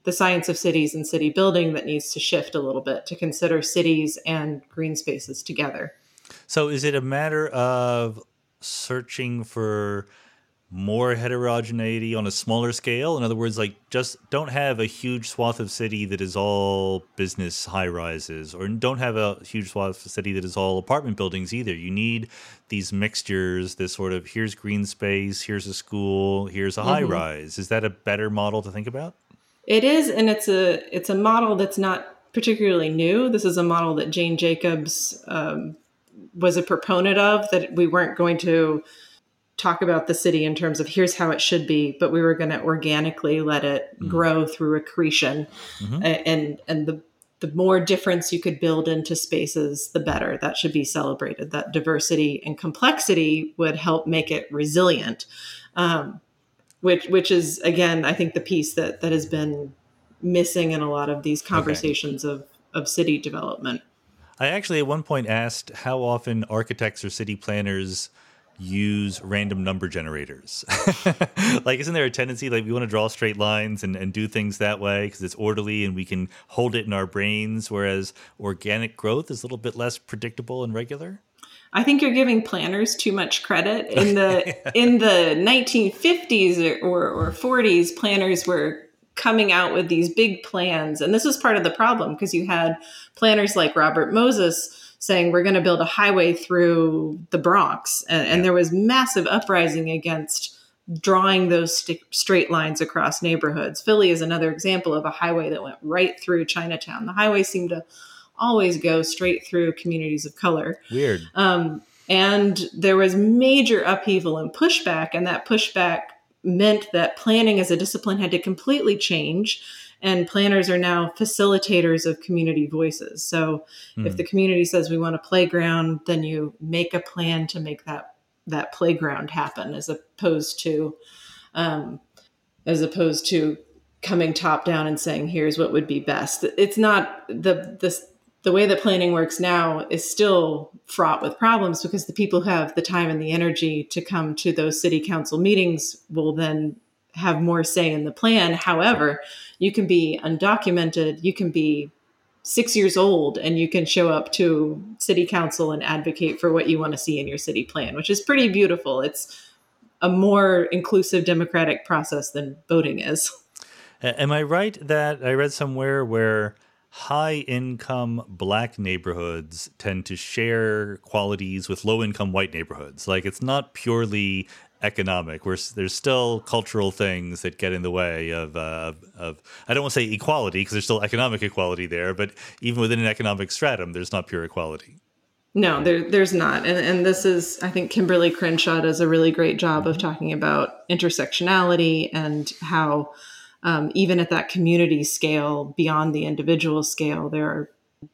the science of cities and city building that needs to shift a little bit to consider cities and green spaces together. So is it a matter of searching for more heterogeneity on a smaller scale? In other words, like just don't have a huge swath of city that is all business high rises, or don't have a huge swath of city that is all apartment buildings either. You need these mixtures, this sort of here's green space, here's a school, here's a mm-hmm. high rise. Is that a better model to think about? It is, and it's a it's a model that's not particularly new. This is a model that Jane Jacobs um, was a proponent of, that we weren't going to talk about the city in terms of here's how it should be, but we were going to organically let it mm. grow through accretion. Mm-hmm. And and the the more difference you could build into spaces, the better. That should be celebrated. That diversity and complexity would help make it resilient, um, which which is, again, I think the piece that that has been missing in a lot of these conversations okay. of, of city development. I actually at one point asked how often architects or city planners use random number generators. Like, isn't there a tendency, like, we want to draw straight lines and, and do things that way because it's orderly and we can hold it in our brains, whereas organic growth is a little bit less predictable and regular? I think you're giving planners too much credit. In the yeah. in the nineteen fifties or, or, or forties, planners were coming out with these big plans. And this was part of the problem because you had planners like Robert Moses saying we're going to build a highway through the Bronx. And, and there was massive uprising against drawing those st- straight lines across neighborhoods. Philly is another example of a highway that went right through Chinatown. The highway seemed to always go straight through communities of color. Weird. Um, and there was major upheaval and pushback, and that pushback meant that planning as a discipline had to completely change. And planners are now facilitators of community voices. So mm. if the community says we want a playground, then you make a plan to make that that playground happen, as opposed to um, as opposed to coming top down and saying, here's what would be best. It's not the this the way that planning works now is still fraught with problems because the people who have the time and the energy to come to those city council meetings will then have more say in the plan. However, you can be undocumented, you can be six years old, and you can show up to city council and advocate for what you want to see in your city plan, which is pretty beautiful. It's a more inclusive democratic process than voting is. Am I right that I read somewhere where high-income Black neighborhoods tend to share qualities with low-income white neighborhoods? Like, it's not purely economic. Where there's still cultural things that get in the way of, uh, of I don't want to say equality because there's still economic equality there, but even within an economic stratum, there's not pure equality. No, there, there's not. And, and this is, I think Kimberly Crenshaw does a really great job of talking about intersectionality and how um, even at that community scale, beyond the individual scale, there are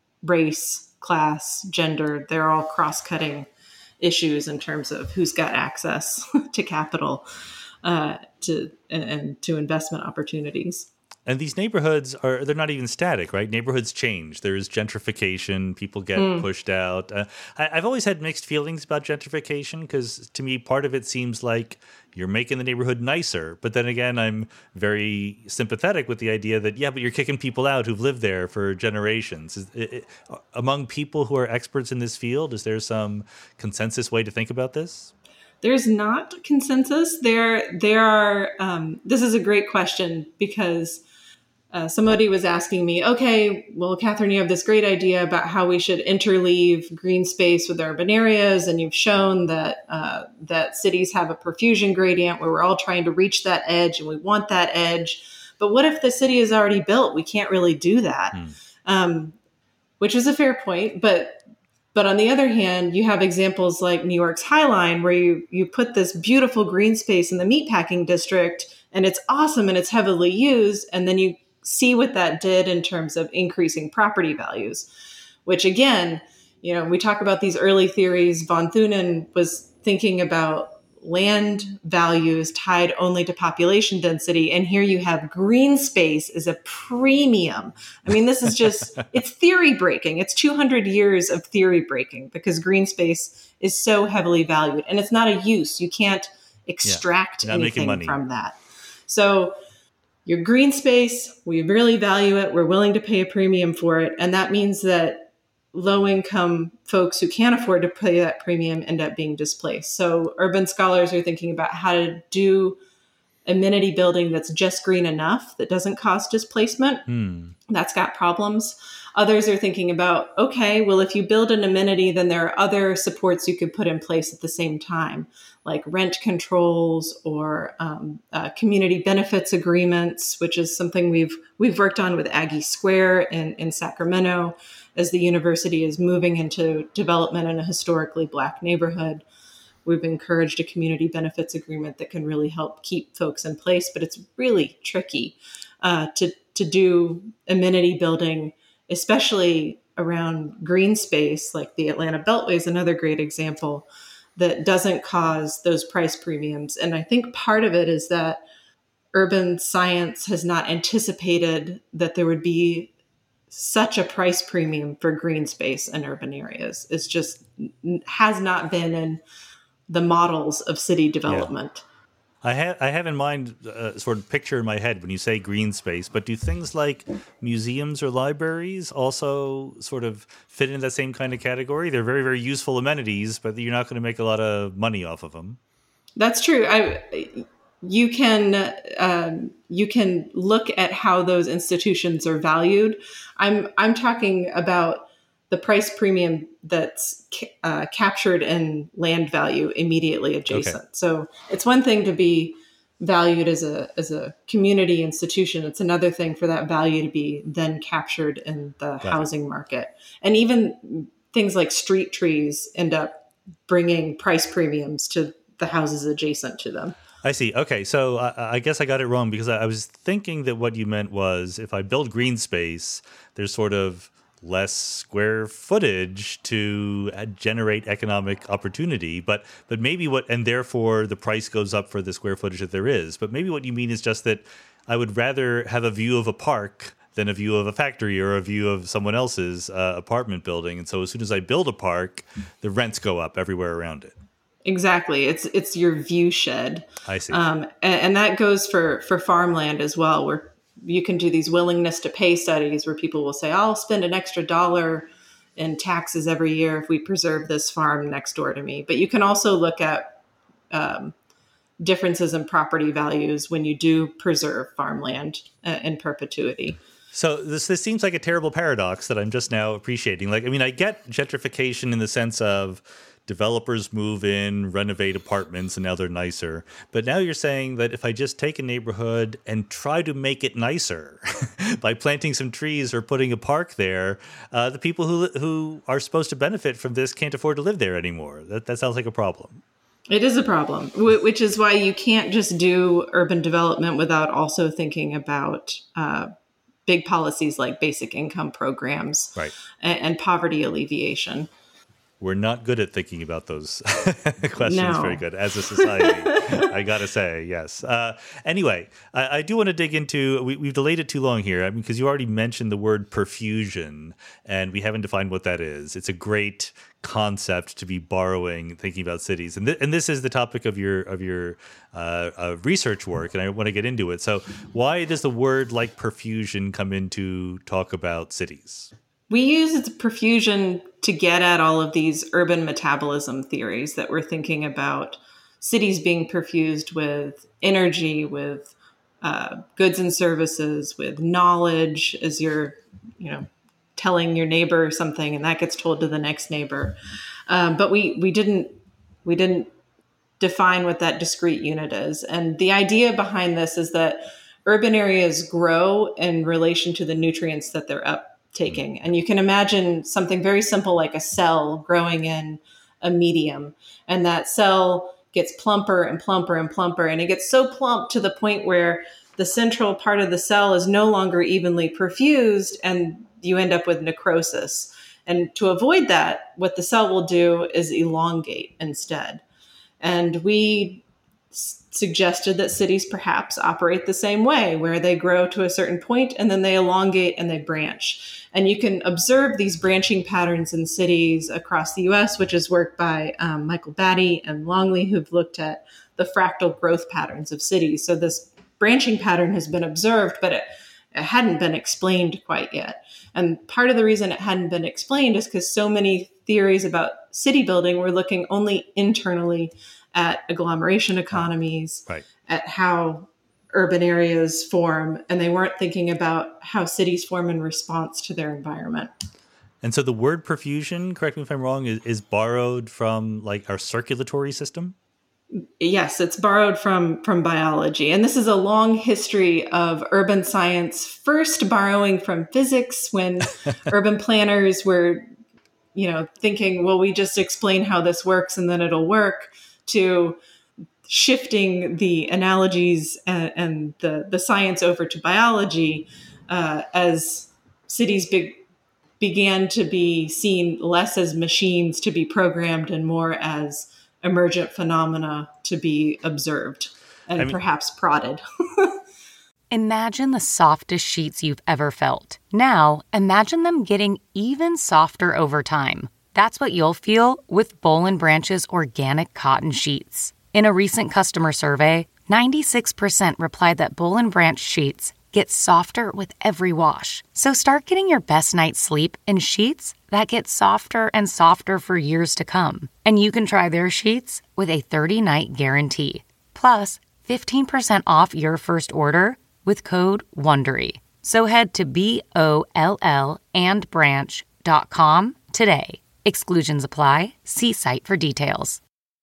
race, class, gender, they're all cross-cutting issues in terms of who's got access to capital uh, to and, and to investment opportunities. And these neighborhoods are, they're not even static, right? Neighborhoods change. There's gentrification. People get mm. pushed out. Uh, I, I've always had mixed feelings about gentrification because to me, part of it seems like you're making the neighborhood nicer. But then again, I'm very sympathetic with the idea that, yeah, but you're kicking people out who've lived there for generations. Is, it, it, among people who are experts in this field, is there some consensus way to think about this? There's not consensus. There, there are. Um, this is a great question because uh, somebody was asking me, okay, well, Catherine, you have this great idea about how we should interleave green space with urban areas, and you've shown that uh, that cities have a perfusion gradient where we're all trying to reach that edge, and we want that edge. But what if the city is already built? We can't really do that, hmm. um, which is a fair point, but. But on the other hand, you have examples like New York's High Line, where you, you put this beautiful green space in the meatpacking district, and it's awesome and it's heavily used. And then you see what that did in terms of increasing property values, which again, you know, we talk about these early theories. Von Thunen was thinking about land values tied only to population density. And here you have green space as a premium. I mean, this is just, it's theory breaking. It's two hundred years of theory breaking because green space is so heavily valued and it's not a use. You can't extract yeah, anything from that. So your green space, we really value it. We're willing to pay a premium for it. And that means that low income folks who can't afford to pay that premium end up being displaced. So urban scholars are thinking about how to do amenity building that's just green enough that doesn't cause displacement. Hmm. That's got problems. Others are thinking about, okay, well, if you build an amenity, then there are other supports you could put in place at the same time, like rent controls or um, uh, community benefits agreements, which is something we've we've worked on with Aggie Square in, in Sacramento as the university is moving into development in a historically Black neighborhood. We've encouraged a community benefits agreement that can really help keep folks in place, but it's really tricky uh, to, to do amenity building, especially around green space, like the Atlanta Beltway is another great example that doesn't cause those price premiums. And I think part of it is that urban science has not anticipated that there would be such a price premium for green space in urban areas. It's just has not been in the models of city development. Yeah. I have I have in mind a sort of picture in my head when you say green space, but do things like museums or libraries also sort of fit into that same kind of category? They're very, very useful amenities, but you're not going to make a lot of money off of them. That's true. I you can um, you can look at how those institutions are valued. I'm I'm talking about the price premium that's uh, captured in land value immediately adjacent. Okay. So it's one thing to be valued as a as a community institution. It's another thing for that value to be then captured in the Got housing it. market. And even things like street trees end up bringing price premiums to the houses adjacent to them. I see. Okay, so I, I guess I got it wrong because I, I was thinking that what you meant was if I build green space, there's sort of less square footage to generate economic opportunity, but but maybe what, and therefore the price goes up for the square footage that there is. But maybe what you mean is just that I would rather have a view of a park than a view of a factory or a view of someone else's uh, apartment building. And so as soon as I build a park, the rents go up everywhere around it. Exactly. It's it's your view shed. I see. Um, and, and that goes for, for farmland as well, where you can do these willingness to pay studies where people will say, I'll spend an extra dollar in taxes every year if we preserve this farm next door to me. But you can also look at um, differences in property values when you do preserve farmland uh, in perpetuity. So this this seems like a terrible paradox that I'm just now appreciating. Like, I mean, I get gentrification in the sense of developers move in, renovate apartments, and now they're nicer. But now you're saying that if I just take a neighborhood and try to make it nicer by planting some trees or putting a park there, uh, the people who who are supposed to benefit from this can't afford to live there anymore. That that sounds like a problem. It is a problem, which is why you can't just do urban development without also thinking about uh, big policies like basic income programs, right, and, and poverty alleviation. We're not good at thinking about those questions no. very good as a society, I gotta say, yes. Uh, anyway, I, I do want to dig into, we, we've delayed it too long here, I mean, because you already mentioned the word perfusion, and we haven't defined what that is. It's a great concept to be borrowing, thinking about cities. And, th- and this is the topic of your of your uh, uh, research work, and I want to get into it. So why does the word like perfusion come into talk about cities? We use perfusion to get at all of these urban metabolism theories that we're thinking about cities being perfused with energy, with uh, goods and services, with knowledge as you're, you know, telling your neighbor something and that gets told to the next neighbor. Um, but we we didn't we didn't define what that discrete unit is. And the idea behind this is that urban areas grow in relation to the nutrients that they're up. Taking. And you can imagine something very simple like a cell growing in a medium. And that cell gets plumper and plumper and plumper. And it gets so plump to the point where the central part of the cell is no longer evenly perfused and you end up with necrosis. And to avoid that, what the cell will do is elongate instead. And we suggested that cities perhaps operate the same way, where they grow to a certain point and then they elongate and they branch. And you can observe these branching patterns in cities across the U S, which is work by um, Michael Batty and Longley, who've looked at the fractal growth patterns of cities. So this branching pattern has been observed, but it, it hadn't been explained quite yet. And part of the reason it hadn't been explained is because so many theories about city building were looking only internally at agglomeration economies, right. at how urban areas form, and they weren't thinking about how cities form in response to their environment. And so the word perfusion, correct me if I'm wrong, is, is borrowed from like our circulatory system? Yes, it's borrowed from from biology. And this is a long history of urban science, first borrowing from physics when urban planners were, you know, thinking, well, we just explain how this works and then it'll work, to shifting the analogies and, and the, the science over to biology uh, as cities be- began to be seen less as machines to be programmed and more as emergent phenomena to be observed and I mean, perhaps prodded. Imagine the softest sheets you've ever felt. Now, imagine them getting even softer over time. That's what you'll feel with Boll and Branch's organic cotton sheets. In a recent customer survey, ninety-six percent replied that Boll and Branch sheets get softer with every wash. So start getting your best night's sleep in sheets that get softer and softer for years to come. And you can try their sheets with a thirty-night guarantee. Plus, fifteen percent off your first order with code WONDERY. So head to B O L L and branch dot com today. Exclusions apply. See site for details.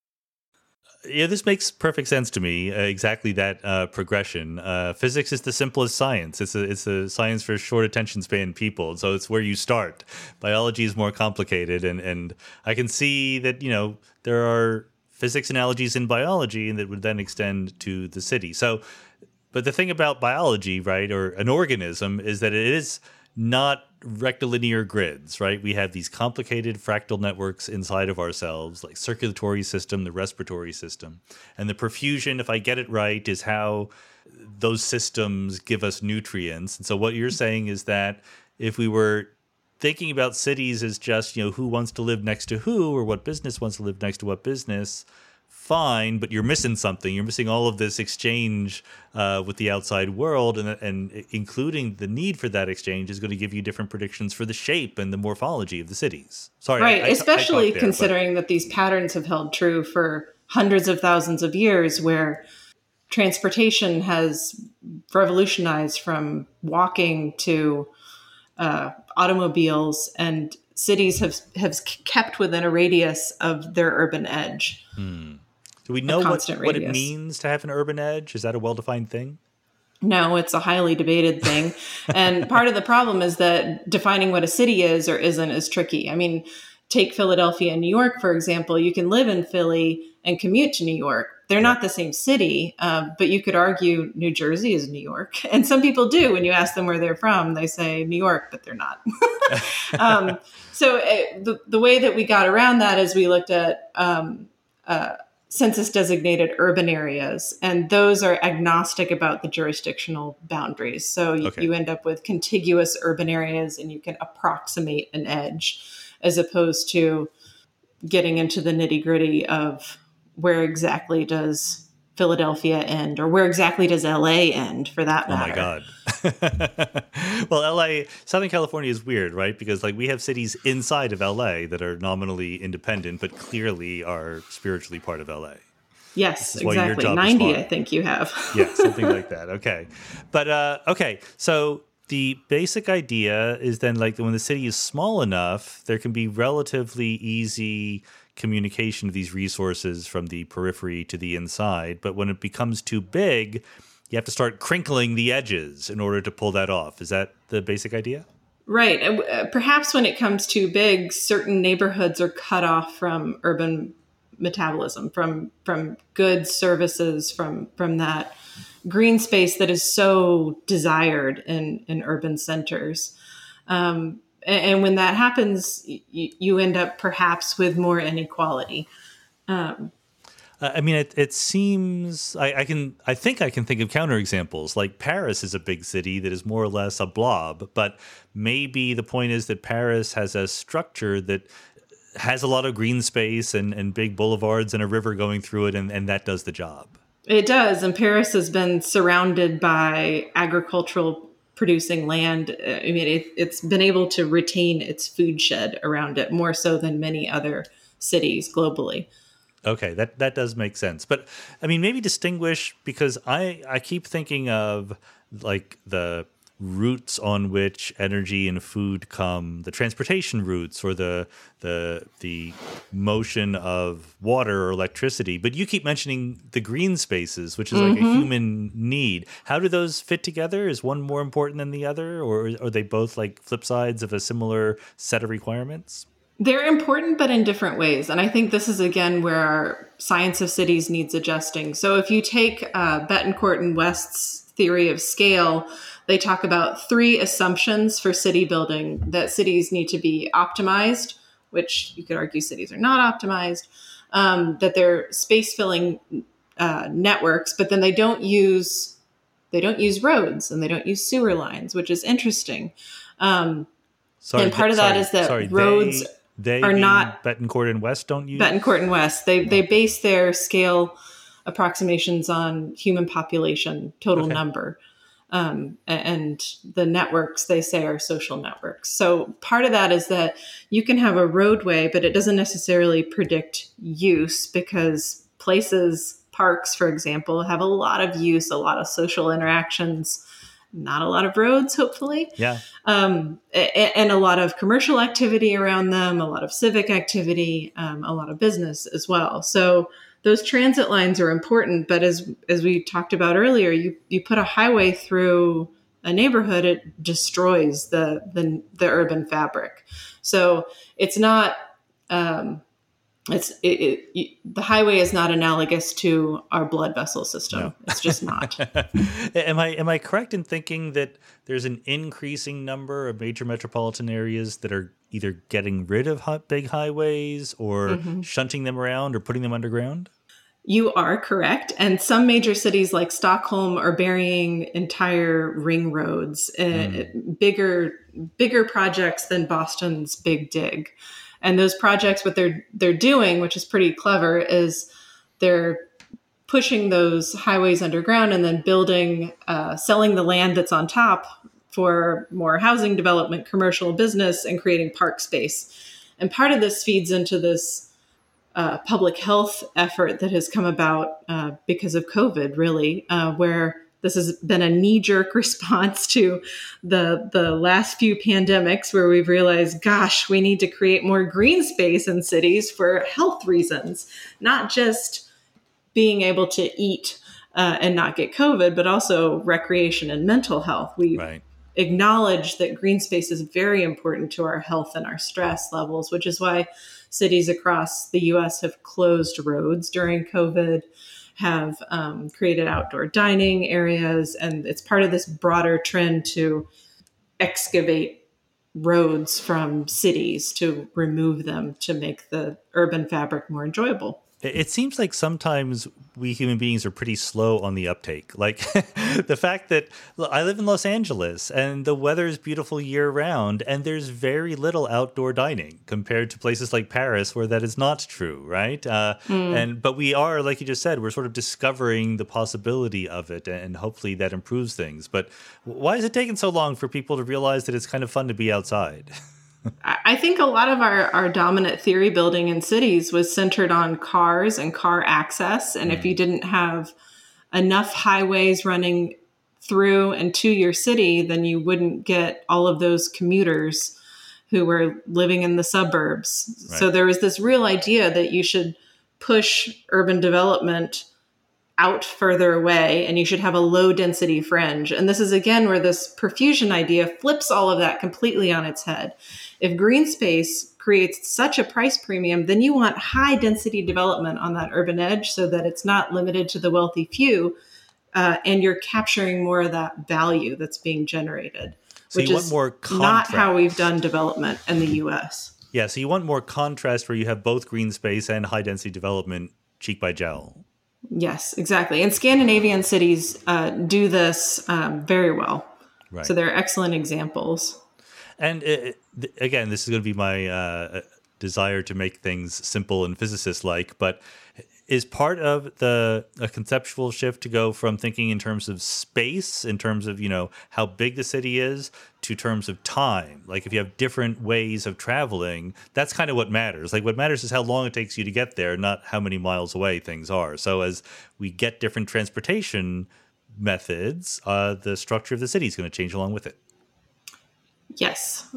Yeah, this makes perfect sense to me. Uh, exactly that uh, progression. Uh, physics is the simplest science. It's a it's a science for short attention span people. So it's where you start. Biology is more complicated, and and I can see that, you know, there are physics analogies in biology, and that would then extend to the city. So, but the thing about biology, right, or an organism, is that it is not rectilinear grids, right? We have these complicated fractal networks inside of ourselves, like circulatory system, the respiratory system. And the perfusion, if I get it right, is how those systems give us nutrients. And so what you're saying is that if we were thinking about cities as just, you know, who wants to live next to who, or what business wants to live next to what business, fine, but you're missing something. You're missing all of this exchange uh, with the outside world, and, and including the need for that exchange is going to give you different predictions for the shape and the morphology of the cities. Sorry, right? I, I, Especially I there, considering but... that these patterns have held true for hundreds of thousands of years, where transportation has revolutionized from walking to uh, automobiles, and cities have have kept within a radius of their urban edge. Hmm. Do we know what, what it means to have an urban edge? Is that a well-defined thing? No, it's a highly debated thing. And part of the problem is that defining what a city is or isn't is tricky. I mean, take Philadelphia and New York, for example. You can live in Philly and commute to New York. They're not the same city, uh, but you could argue New Jersey is New York. And some people do. When you ask them where they're from, they say New York, but they're not. um, so uh, the, the way that we got around that is we looked at um, uh, census designated urban areas, and those are agnostic about the jurisdictional boundaries. So you, okay. you end up with contiguous urban areas, and you can approximate an edge, as opposed to getting into the nitty gritty of where exactly does Philadelphia end, or where exactly does L A end, for that matter. Oh my God. Well, L A, Southern California is weird, right? Because like we have cities inside of L A that are nominally independent, but clearly are spiritually part of L A. Yes, exactly. ninety, I think you have. Yeah, something like that. Okay. But, uh, okay. So the basic idea is then like when the city is small enough, there can be relatively easy communication of these resources from the periphery to the inside. But when it becomes too big, you have to start crinkling the edges in order to pull that off. Is that the basic idea? Right. Uh, perhaps when it comes too big, certain neighborhoods are cut off from urban metabolism, from from goods, services, from from that green space that is so desired in, in urban centers. Um, and, and when that happens, you, you end up perhaps with more inequality. Um, Uh, I mean, it, it seems I, I can I think I can think of counterexamples. Like Paris is a big city that is more or less a blob, but maybe the point is that Paris has a structure that has a lot of green space and, and big boulevards and a river going through it, and, and that does the job. It does. And Paris has been surrounded by agricultural producing land. I mean, it, it's been able to retain its food shed around it more so than many other cities globally. Okay, that, that does make sense. But I mean, maybe distinguish, because I, I keep thinking of like the routes on which energy and food come, the transportation routes, or the the the motion of water or electricity. But you keep mentioning the green spaces, which is like mm-hmm. a human need. How do those fit together? Is one more important than the other, or are they both like flip sides of a similar set of requirements? They're important, but in different ways. And I think this is, again, where our science of cities needs adjusting. So if you take uh, Betancourt and West's theory of scale, they talk about three assumptions for city building: that cities need to be optimized, which you could argue cities are not optimized, um, that they're space-filling uh, networks, but then they don't use they don't use roads and they don't use sewer lines, which is interesting. Um, sorry, and part th- of that sorry, is that sorry, roads they, they are not Betancourt and West don't use Betancourt and West. They they base their scale approximations on human population, total okay. number. Um, and the networks, they say, are social networks. So part of that is that you can have a roadway, but it doesn't necessarily predict use, because places, parks, for example, have a lot of use, a lot of social interactions, not a lot of roads, hopefully. Yeah. Um, and a lot of commercial activity around them, a lot of civic activity, um, a lot of business as well. So those transit lines are important, but as as we talked about earlier, you, you put a highway through a neighborhood, it destroys the the, the urban fabric. So it's not um, it's it, it, the highway is not analogous to our blood vessel system. No. It's just not. am I am I correct in thinking that there's an increasing number of major metropolitan areas that are either getting rid of hot, big highways or mm-hmm. shunting them around or putting them underground? You are correct. And some major cities like Stockholm are burying entire ring roads, mm. uh, bigger bigger projects than Boston's Big Dig. And those projects, what they're they're doing, which is pretty clever, is they're pushing those highways underground and then building, uh, selling the land that's on top for more housing development, commercial business, and creating park space. And part of this feeds into this Uh, public health effort that has come about uh, because of COVID, really, uh, where this has been a knee-jerk response to the the last few pandemics, where we've realized, gosh, we need to create more green space in cities for health reasons, not just being able to eat uh, and not get COVID, but also recreation and mental health. We right. acknowledge that green space is very important to our health and our stress levels, which is why cities across the U S have closed roads during COVID, have um, created outdoor dining areas, and it's part of this broader trend to excavate roads from cities, to remove them, to make the urban fabric more enjoyable. It seems like sometimes we human beings are pretty slow on the uptake. Like the fact that look, I live in Los Angeles and the weather is beautiful year round and there's very little outdoor dining compared to places like Paris where that is not true, right? Uh, mm. And but we are, like you just said, we're sort of discovering the possibility of it, and hopefully that improves things. But why is it taking so long for people to realize that it's kind of fun to be outside? I think a lot of our, our dominant theory building in cities was centered on cars and car access. And mm. if you didn't have enough highways running through and to your city, then you wouldn't get all of those commuters who were living in the suburbs. Right. So there was this real idea that you should push urban development out further away, and you should have a low density fringe. And this is, again, where this perfusion idea flips all of that completely on its head. If green space creates such a price premium, then you want high density development on that urban edge so that it's not limited to the wealthy few, uh, and you're capturing more of that value that's being generated, so which you is want more contrast. Not how we've done development in the U S. Yeah, so you want more contrast where you have both green space and high density development cheek by jowl. Yes, exactly. And Scandinavian cities uh, do this um, very well. Right. So they're excellent examples. And it, again, this is going to be my uh, desire to make things simple and physicist-like, but is part of the a conceptual shift to go from thinking in terms of space, in terms of, you know, how big the city is, to terms of time. Like if you have different ways of traveling, that's kind of what matters. Like what matters is how long it takes you to get there, not how many miles away things are. So as we get different transportation methods, uh, the structure of the city is going to change along with it. Yes,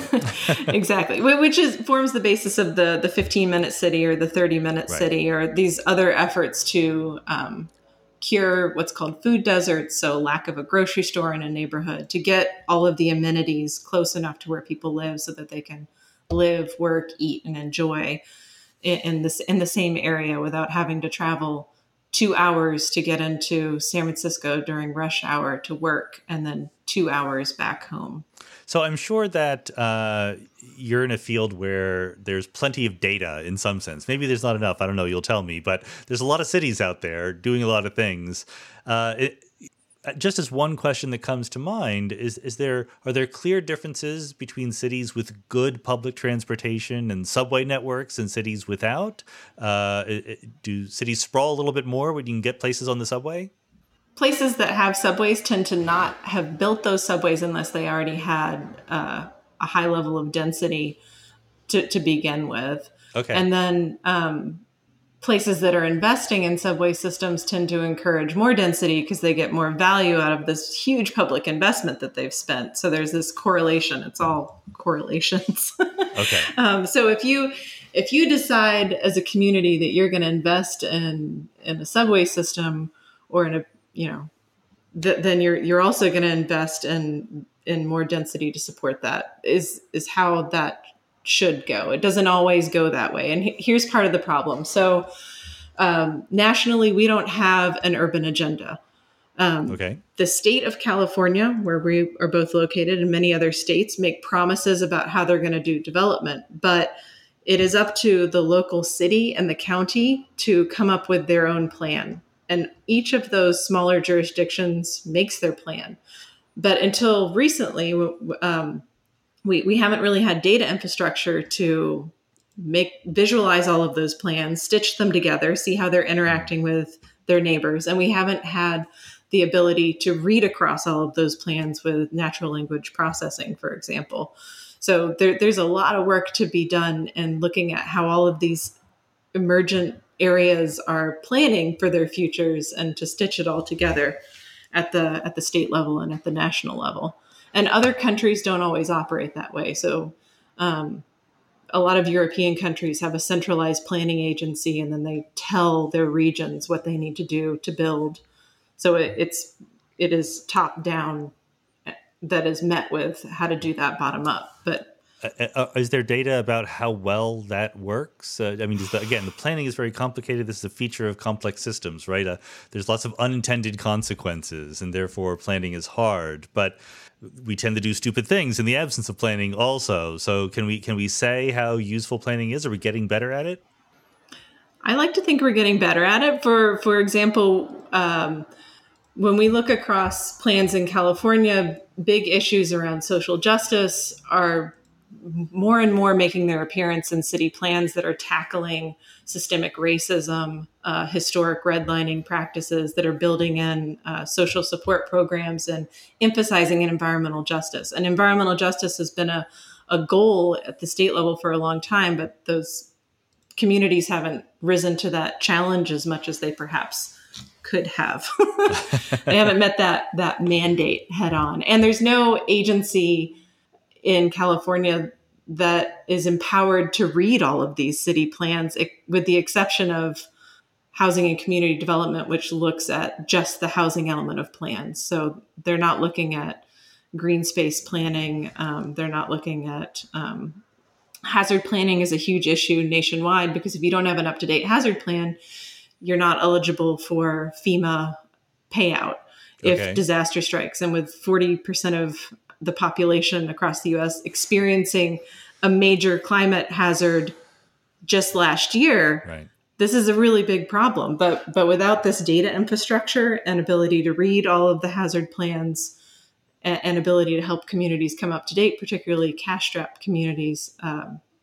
exactly. Which is forms the basis of the the fifteen minute city or the thirty minute Right. city, or these other efforts to um, cure what's called food deserts. So lack of a grocery store in a neighborhood, to get all of the amenities close enough to where people live so that they can live, work, eat, and enjoy in, in this in the same area without having to travel two hours to get into San Francisco during rush hour to work, and then two hours back home. So I'm sure that uh, you're in a field where there's plenty of data in some sense. Maybe there's not enough. I don't know. You'll tell me. But there's a lot of cities out there doing a lot of things. Uh, it, just as one question that comes to mind is: is there are there clear differences between cities with good public transportation and subway networks and cities without? Uh, it, do cities sprawl a little bit more when you can get places on the subway? Places that have subways tend to not have built those subways unless they already had uh, a high level of density to, to begin with. Okay. And then um, places that are investing in subway systems tend to encourage more density because they get more value out of this huge public investment that they've spent. So there's this correlation. It's all correlations. Okay. um, so if you if you decide as a community that you're going to invest in in a subway system or in a you know, th- then you're you're also going to invest in in more density to support that. Is is how that should go. It doesn't always go that way, and he- here's part of the problem. So um, nationally, we don't have an urban agenda. Um, Okay. The state of California, where we are both located, and many other states make promises about how they're going to do development, but it is up to the local city and the county to come up with their own plan. And each of those smaller jurisdictions makes their plan. But until recently, um, we, we haven't really had data infrastructure to make visualize all of those plans, stitch them together, see how they're interacting with their neighbors. And we haven't had the ability to read across all of those plans with natural language processing, for example. So there, there's a lot of work to be done in looking at how all of these emergent areas are planning for their futures and to stitch it all together at the at the state level and at the national level. And other countries don't always operate that way. So um, a lot of European countries have a centralized planning agency, and then they tell their regions what they need to do to build. So it, it's it is top down that is met with how to do that bottom up. But Uh, uh, is there data about how well that works? Uh, I mean, the, again, the planning is very complicated. This is a feature of complex systems, right? Uh, there's lots of unintended consequences, and therefore planning is hard. But we tend to do stupid things in the absence of planning also. So can we can we say how useful planning is? Are we getting better at it? I like to think we're getting better at it. For for example, um, when we look across plans in California, big issues around social justice are more and more making their appearance in city plans that are tackling systemic racism, uh, historic redlining practices, that are building in uh, social support programs and emphasizing an environmental justice. And environmental justice has been a, a goal at the state level for a long time, but those communities haven't risen to that challenge as much as they perhaps could have. They haven't met that that mandate head on. And there's no agency in California that is empowered to read all of these city plans, with the exception of Housing and Community Development, which looks at just the housing element of plans. So they're not looking at green space planning. Um, they're not looking at um, hazard planning is a huge issue nationwide, because if you don't have an up-to-date hazard plan, you're not eligible for FEMA payout if Okay. disaster strikes. And with forty percent of the population across the U S experiencing a major climate hazard just last year, Right. this is a really big problem. But but without this data infrastructure and ability to read all of the hazard plans and, and ability to help communities come up to date, particularly cash-strapped communities, um,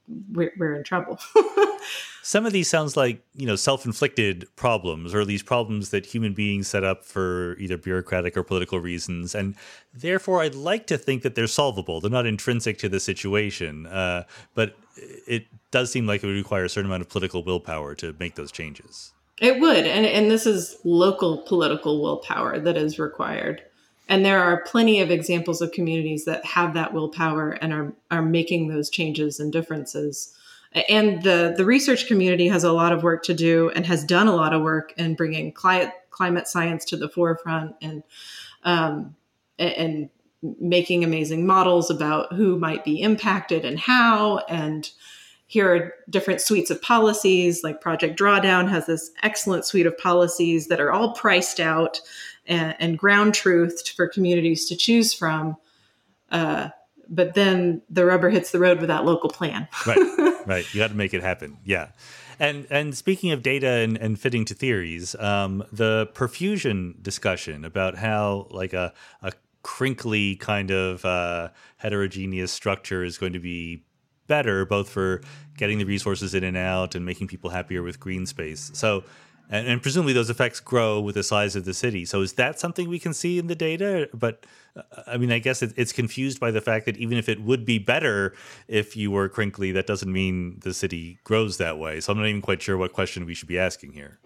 we're, we're in trouble. Some of these sounds like, you know, self-inflicted problems, or these problems that human beings set up for either bureaucratic or political reasons. And therefore, I'd like to think that they're solvable. They're not intrinsic to the situation. Uh, but it does seem like it would require a certain amount of political willpower to make those changes. It would. And, and this is local political willpower that is required. And there are plenty of examples of communities that have that willpower and are, are making those changes and differences. And the, the research community has a lot of work to do and has done a lot of work in bringing climate, climate science to the forefront and, um, and making amazing models about who might be impacted and how. And here are different suites of policies, like Project Drawdown has this excellent suite of policies that are all priced out and, and ground truthed for communities to choose from. Uh, but then the rubber hits the road with that local plan. Right, right. You got to make it happen. Yeah. And and speaking of data and, and fitting to theories, um, the perfusion discussion about how like a, a crinkly kind of uh, heterogeneous structure is going to be better, both for getting the resources in and out and making people happier with green space. So, and, and presumably those effects grow with the size of the city. So is that something we can see in the data? But uh, I mean, I guess it, it's confused by the fact that even if it would be better if you were crinkly, that doesn't mean the city grows that way. So I'm not even quite sure what question we should be asking here.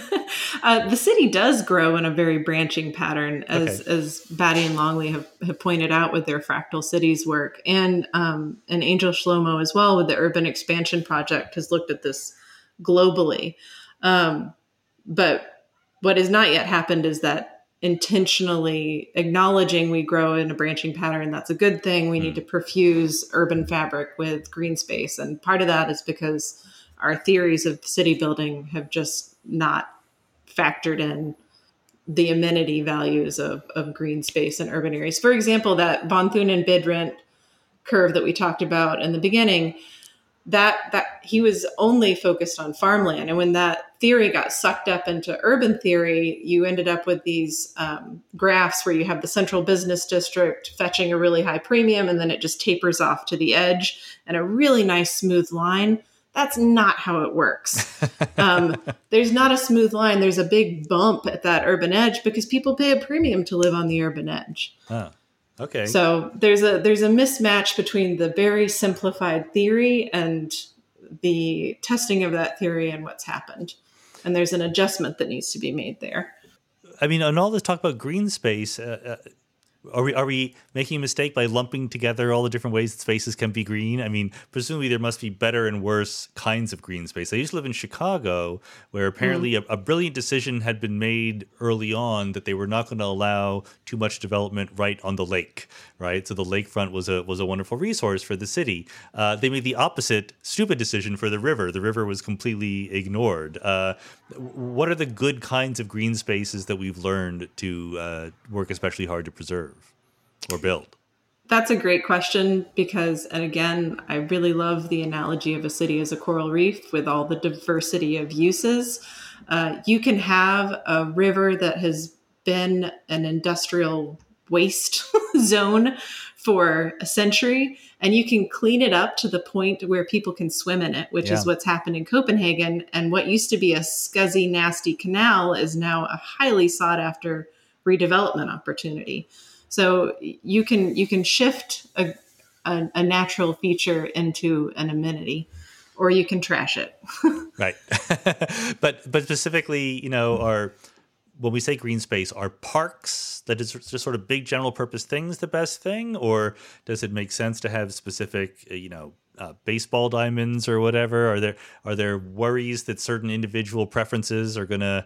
uh, the city does grow in a very branching pattern, as Okay. as Batty and Longley have, have pointed out with their Fractal Cities work. And, um, and Angel Shlomo as well with the Urban Expansion Project has looked at this globally. Um, But what has not yet happened is that intentionally acknowledging we grow in a branching pattern, that's a good thing. We need to perfuse urban fabric with green space. And part of that is because our theories of city building have just not factored in the amenity values of, of green space in urban areas. For example, that Von Thunen bid rent curve that we talked about in the beginning, that that he was only focused on farmland. And when that theory got sucked up into urban theory, you ended up with these um, graphs where you have the central business district fetching a really high premium, and then it just tapers off to the edge and a really nice smooth line. That's not how it works. Um, there's not a smooth line. There's a big bump at that urban edge because people pay a premium to live on the urban edge. Oh, okay. So there's a there's a mismatch between the very simplified theory and the testing of that theory and what's happened. And there's an adjustment that needs to be made there. I mean, on all this talk about green space, uh, uh, are we are we making a mistake by lumping together all the different ways that spaces can be green? I mean, presumably there must be better and worse kinds of green space. I used to live in Chicago, where apparently mm. a, a brilliant decision had been made early on that they were not going to allow too much development right on the lake, right? So the lakefront was a was a wonderful resource for the city. Uh, they made the opposite stupid decision for the river. The river was completely ignored. Uh, what are the good kinds of green spaces that we've learned to uh, work especially hard to preserve or build? That's a great question because, and again, I really love the analogy of a city as a coral reef with all the diversity of uses. Uh, you can have a river that has been an industrial waste zone for a century, and you can clean it up to the point where people can swim in it, which Yeah. is what's happened in Copenhagen. And what used to be a scuzzy, nasty canal is now a highly sought after redevelopment opportunity. So you can you can shift a, a, a natural feature into an amenity, or you can trash it. Right. but but specifically, you know, are when we say green space, are parks that is just sort of big general purpose things the best thing, or does it make sense to have specific, you know, uh, baseball diamonds or whatever? Are there are there worries that certain individual preferences are going to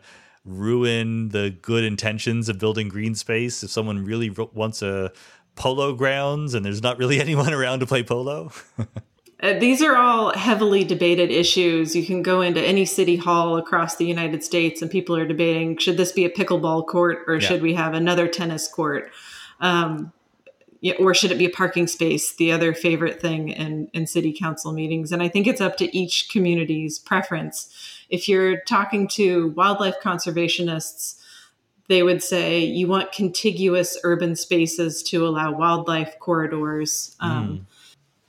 ruin the good intentions of building green space if someone really wants a polo grounds and there's not really anyone around to play polo? Uh, these are all heavily debated issues. You can go into any city hall across the United States and people are debating, should this be a pickleball court or Yeah. should we have another tennis court? Um, yeah, or should it be a parking space? The other favorite thing in, in city council meetings. And I think it's up to each community's preference. If you're talking to wildlife conservationists, they would say you want contiguous urban spaces to allow wildlife corridors. Um,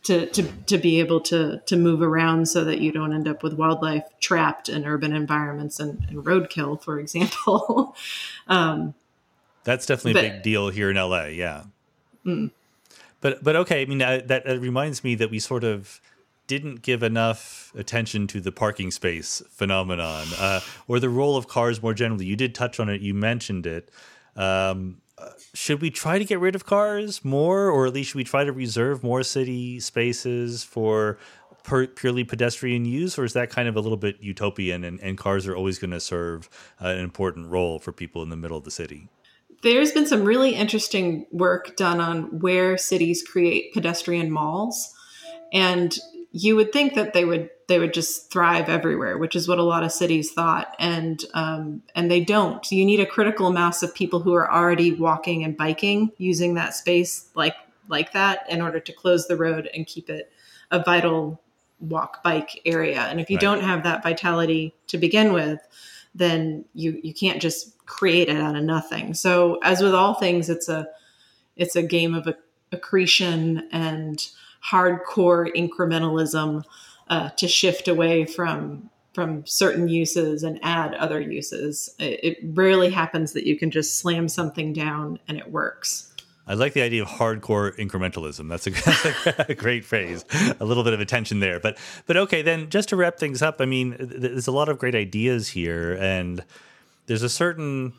to, to, to be able to, to move around so that you don't end up with wildlife trapped in urban environments and, and roadkill, for example. um, That's definitely but, a big deal here in L A. Yeah. Mm. But, but okay. I mean, uh, that, that reminds me that we sort of didn't give enough attention to the parking space phenomenon, uh, or the role of cars more generally. You did touch on it. You mentioned it. Um, Should we try to get rid of cars more, or at least should we try to reserve more city spaces for per, purely pedestrian use, or is that kind of a little bit utopian and, and cars are always going to serve uh, an important role for people in the middle of the city? There's been some really interesting work done on where cities create pedestrian malls, and you would think that they would they would just thrive everywhere, which is what a lot of cities thought. And um, and they don't. You need a critical mass of people who are already walking and biking using that space like like that in order to close the road and keep it a vital walk bike area. And if you right. don't have that vitality to begin with, then you you can't just create it out of nothing. So as with all things, it's a it's a game of accretion and hardcore incrementalism uh, to shift away from from certain uses and add other uses. It, it rarely happens that you can just slam something down and it works. I like the idea of hardcore incrementalism. That's a, that's a great phrase. A little bit of attention there. But but okay, then just to wrap things up, I mean, there's a lot of great ideas here, and there's a certain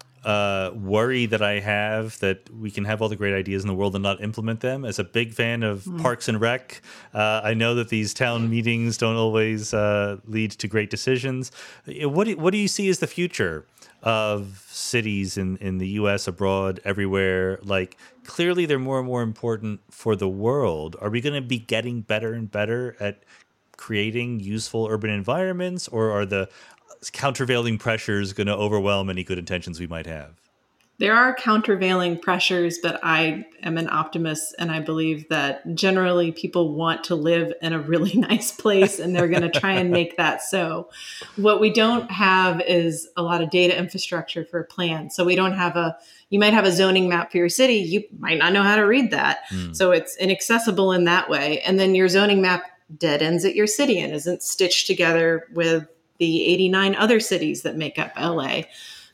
Uh, worry that I have that we can have all the great ideas in the world and not implement them. As a big fan of mm. Parks and Rec, uh, I know that these town meetings don't always uh, lead to great decisions. What do, what do you see as the future of cities in, in the U S, abroad, everywhere? Like, clearly they're more and more important for the world. Are we going to be getting better and better at creating useful urban environments, or are the countervailing pressures going to overwhelm any good intentions we might have? There are countervailing pressures, but I am an optimist, and I believe that generally people want to live in a really nice place, and they're going to try and make that so. What we don't have is a lot of data infrastructure for a plan. So we don't have a, you might have a zoning map for your city. You might not know how to read that. Mm. So it's inaccessible in that way. And then your zoning map dead ends at your city and isn't stitched together with the eighty-nine other cities that make up L A.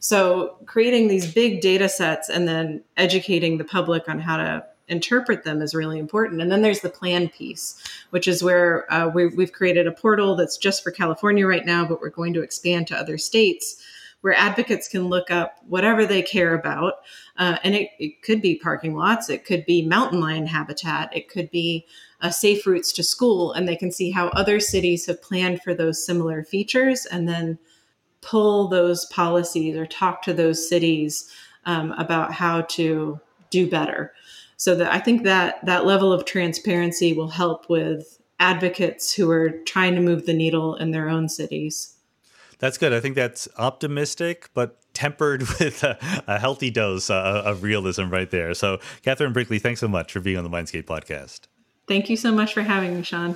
So creating these big data sets and then educating the public on how to interpret them is really important. And then there's the plan piece, which is where uh, we, we've created a portal that's just for California right now, but we're going to expand to other states, where advocates can look up whatever they care about. Uh, and it, it could be parking lots, it could be mountain lion habitat, it could be uh, safe routes to school, and they can see how other cities have planned for those similar features and then pull those policies or talk to those cities um, about how to do better. So that I think that that level of transparency will help with advocates who are trying to move the needle in their own cities. That's good. I think that's optimistic, but tempered with a, a healthy dose uh, of realism right there. So, Catherine Brinkley, thanks so much for being on the Mindscape podcast. Thank you so much for having me, Sean.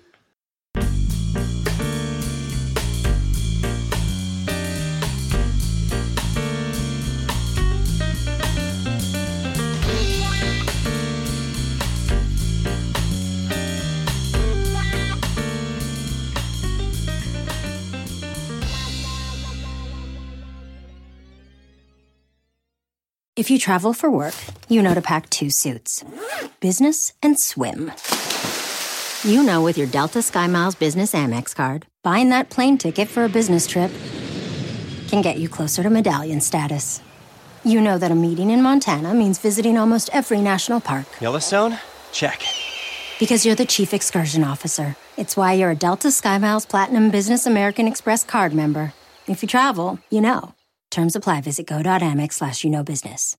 If you travel for work, you know to pack two suits, business and swim. You know with your Delta SkyMiles Business Amex card, buying that plane ticket for a business trip can get you closer to medallion status. You know that a meeting in Montana means visiting almost every national park. Yellowstone? Check. Because you're the chief excursion officer. It's why you're a Delta SkyMiles Platinum Business American Express card member. If you travel, you know. Terms apply. Visit go.amex slash you know business.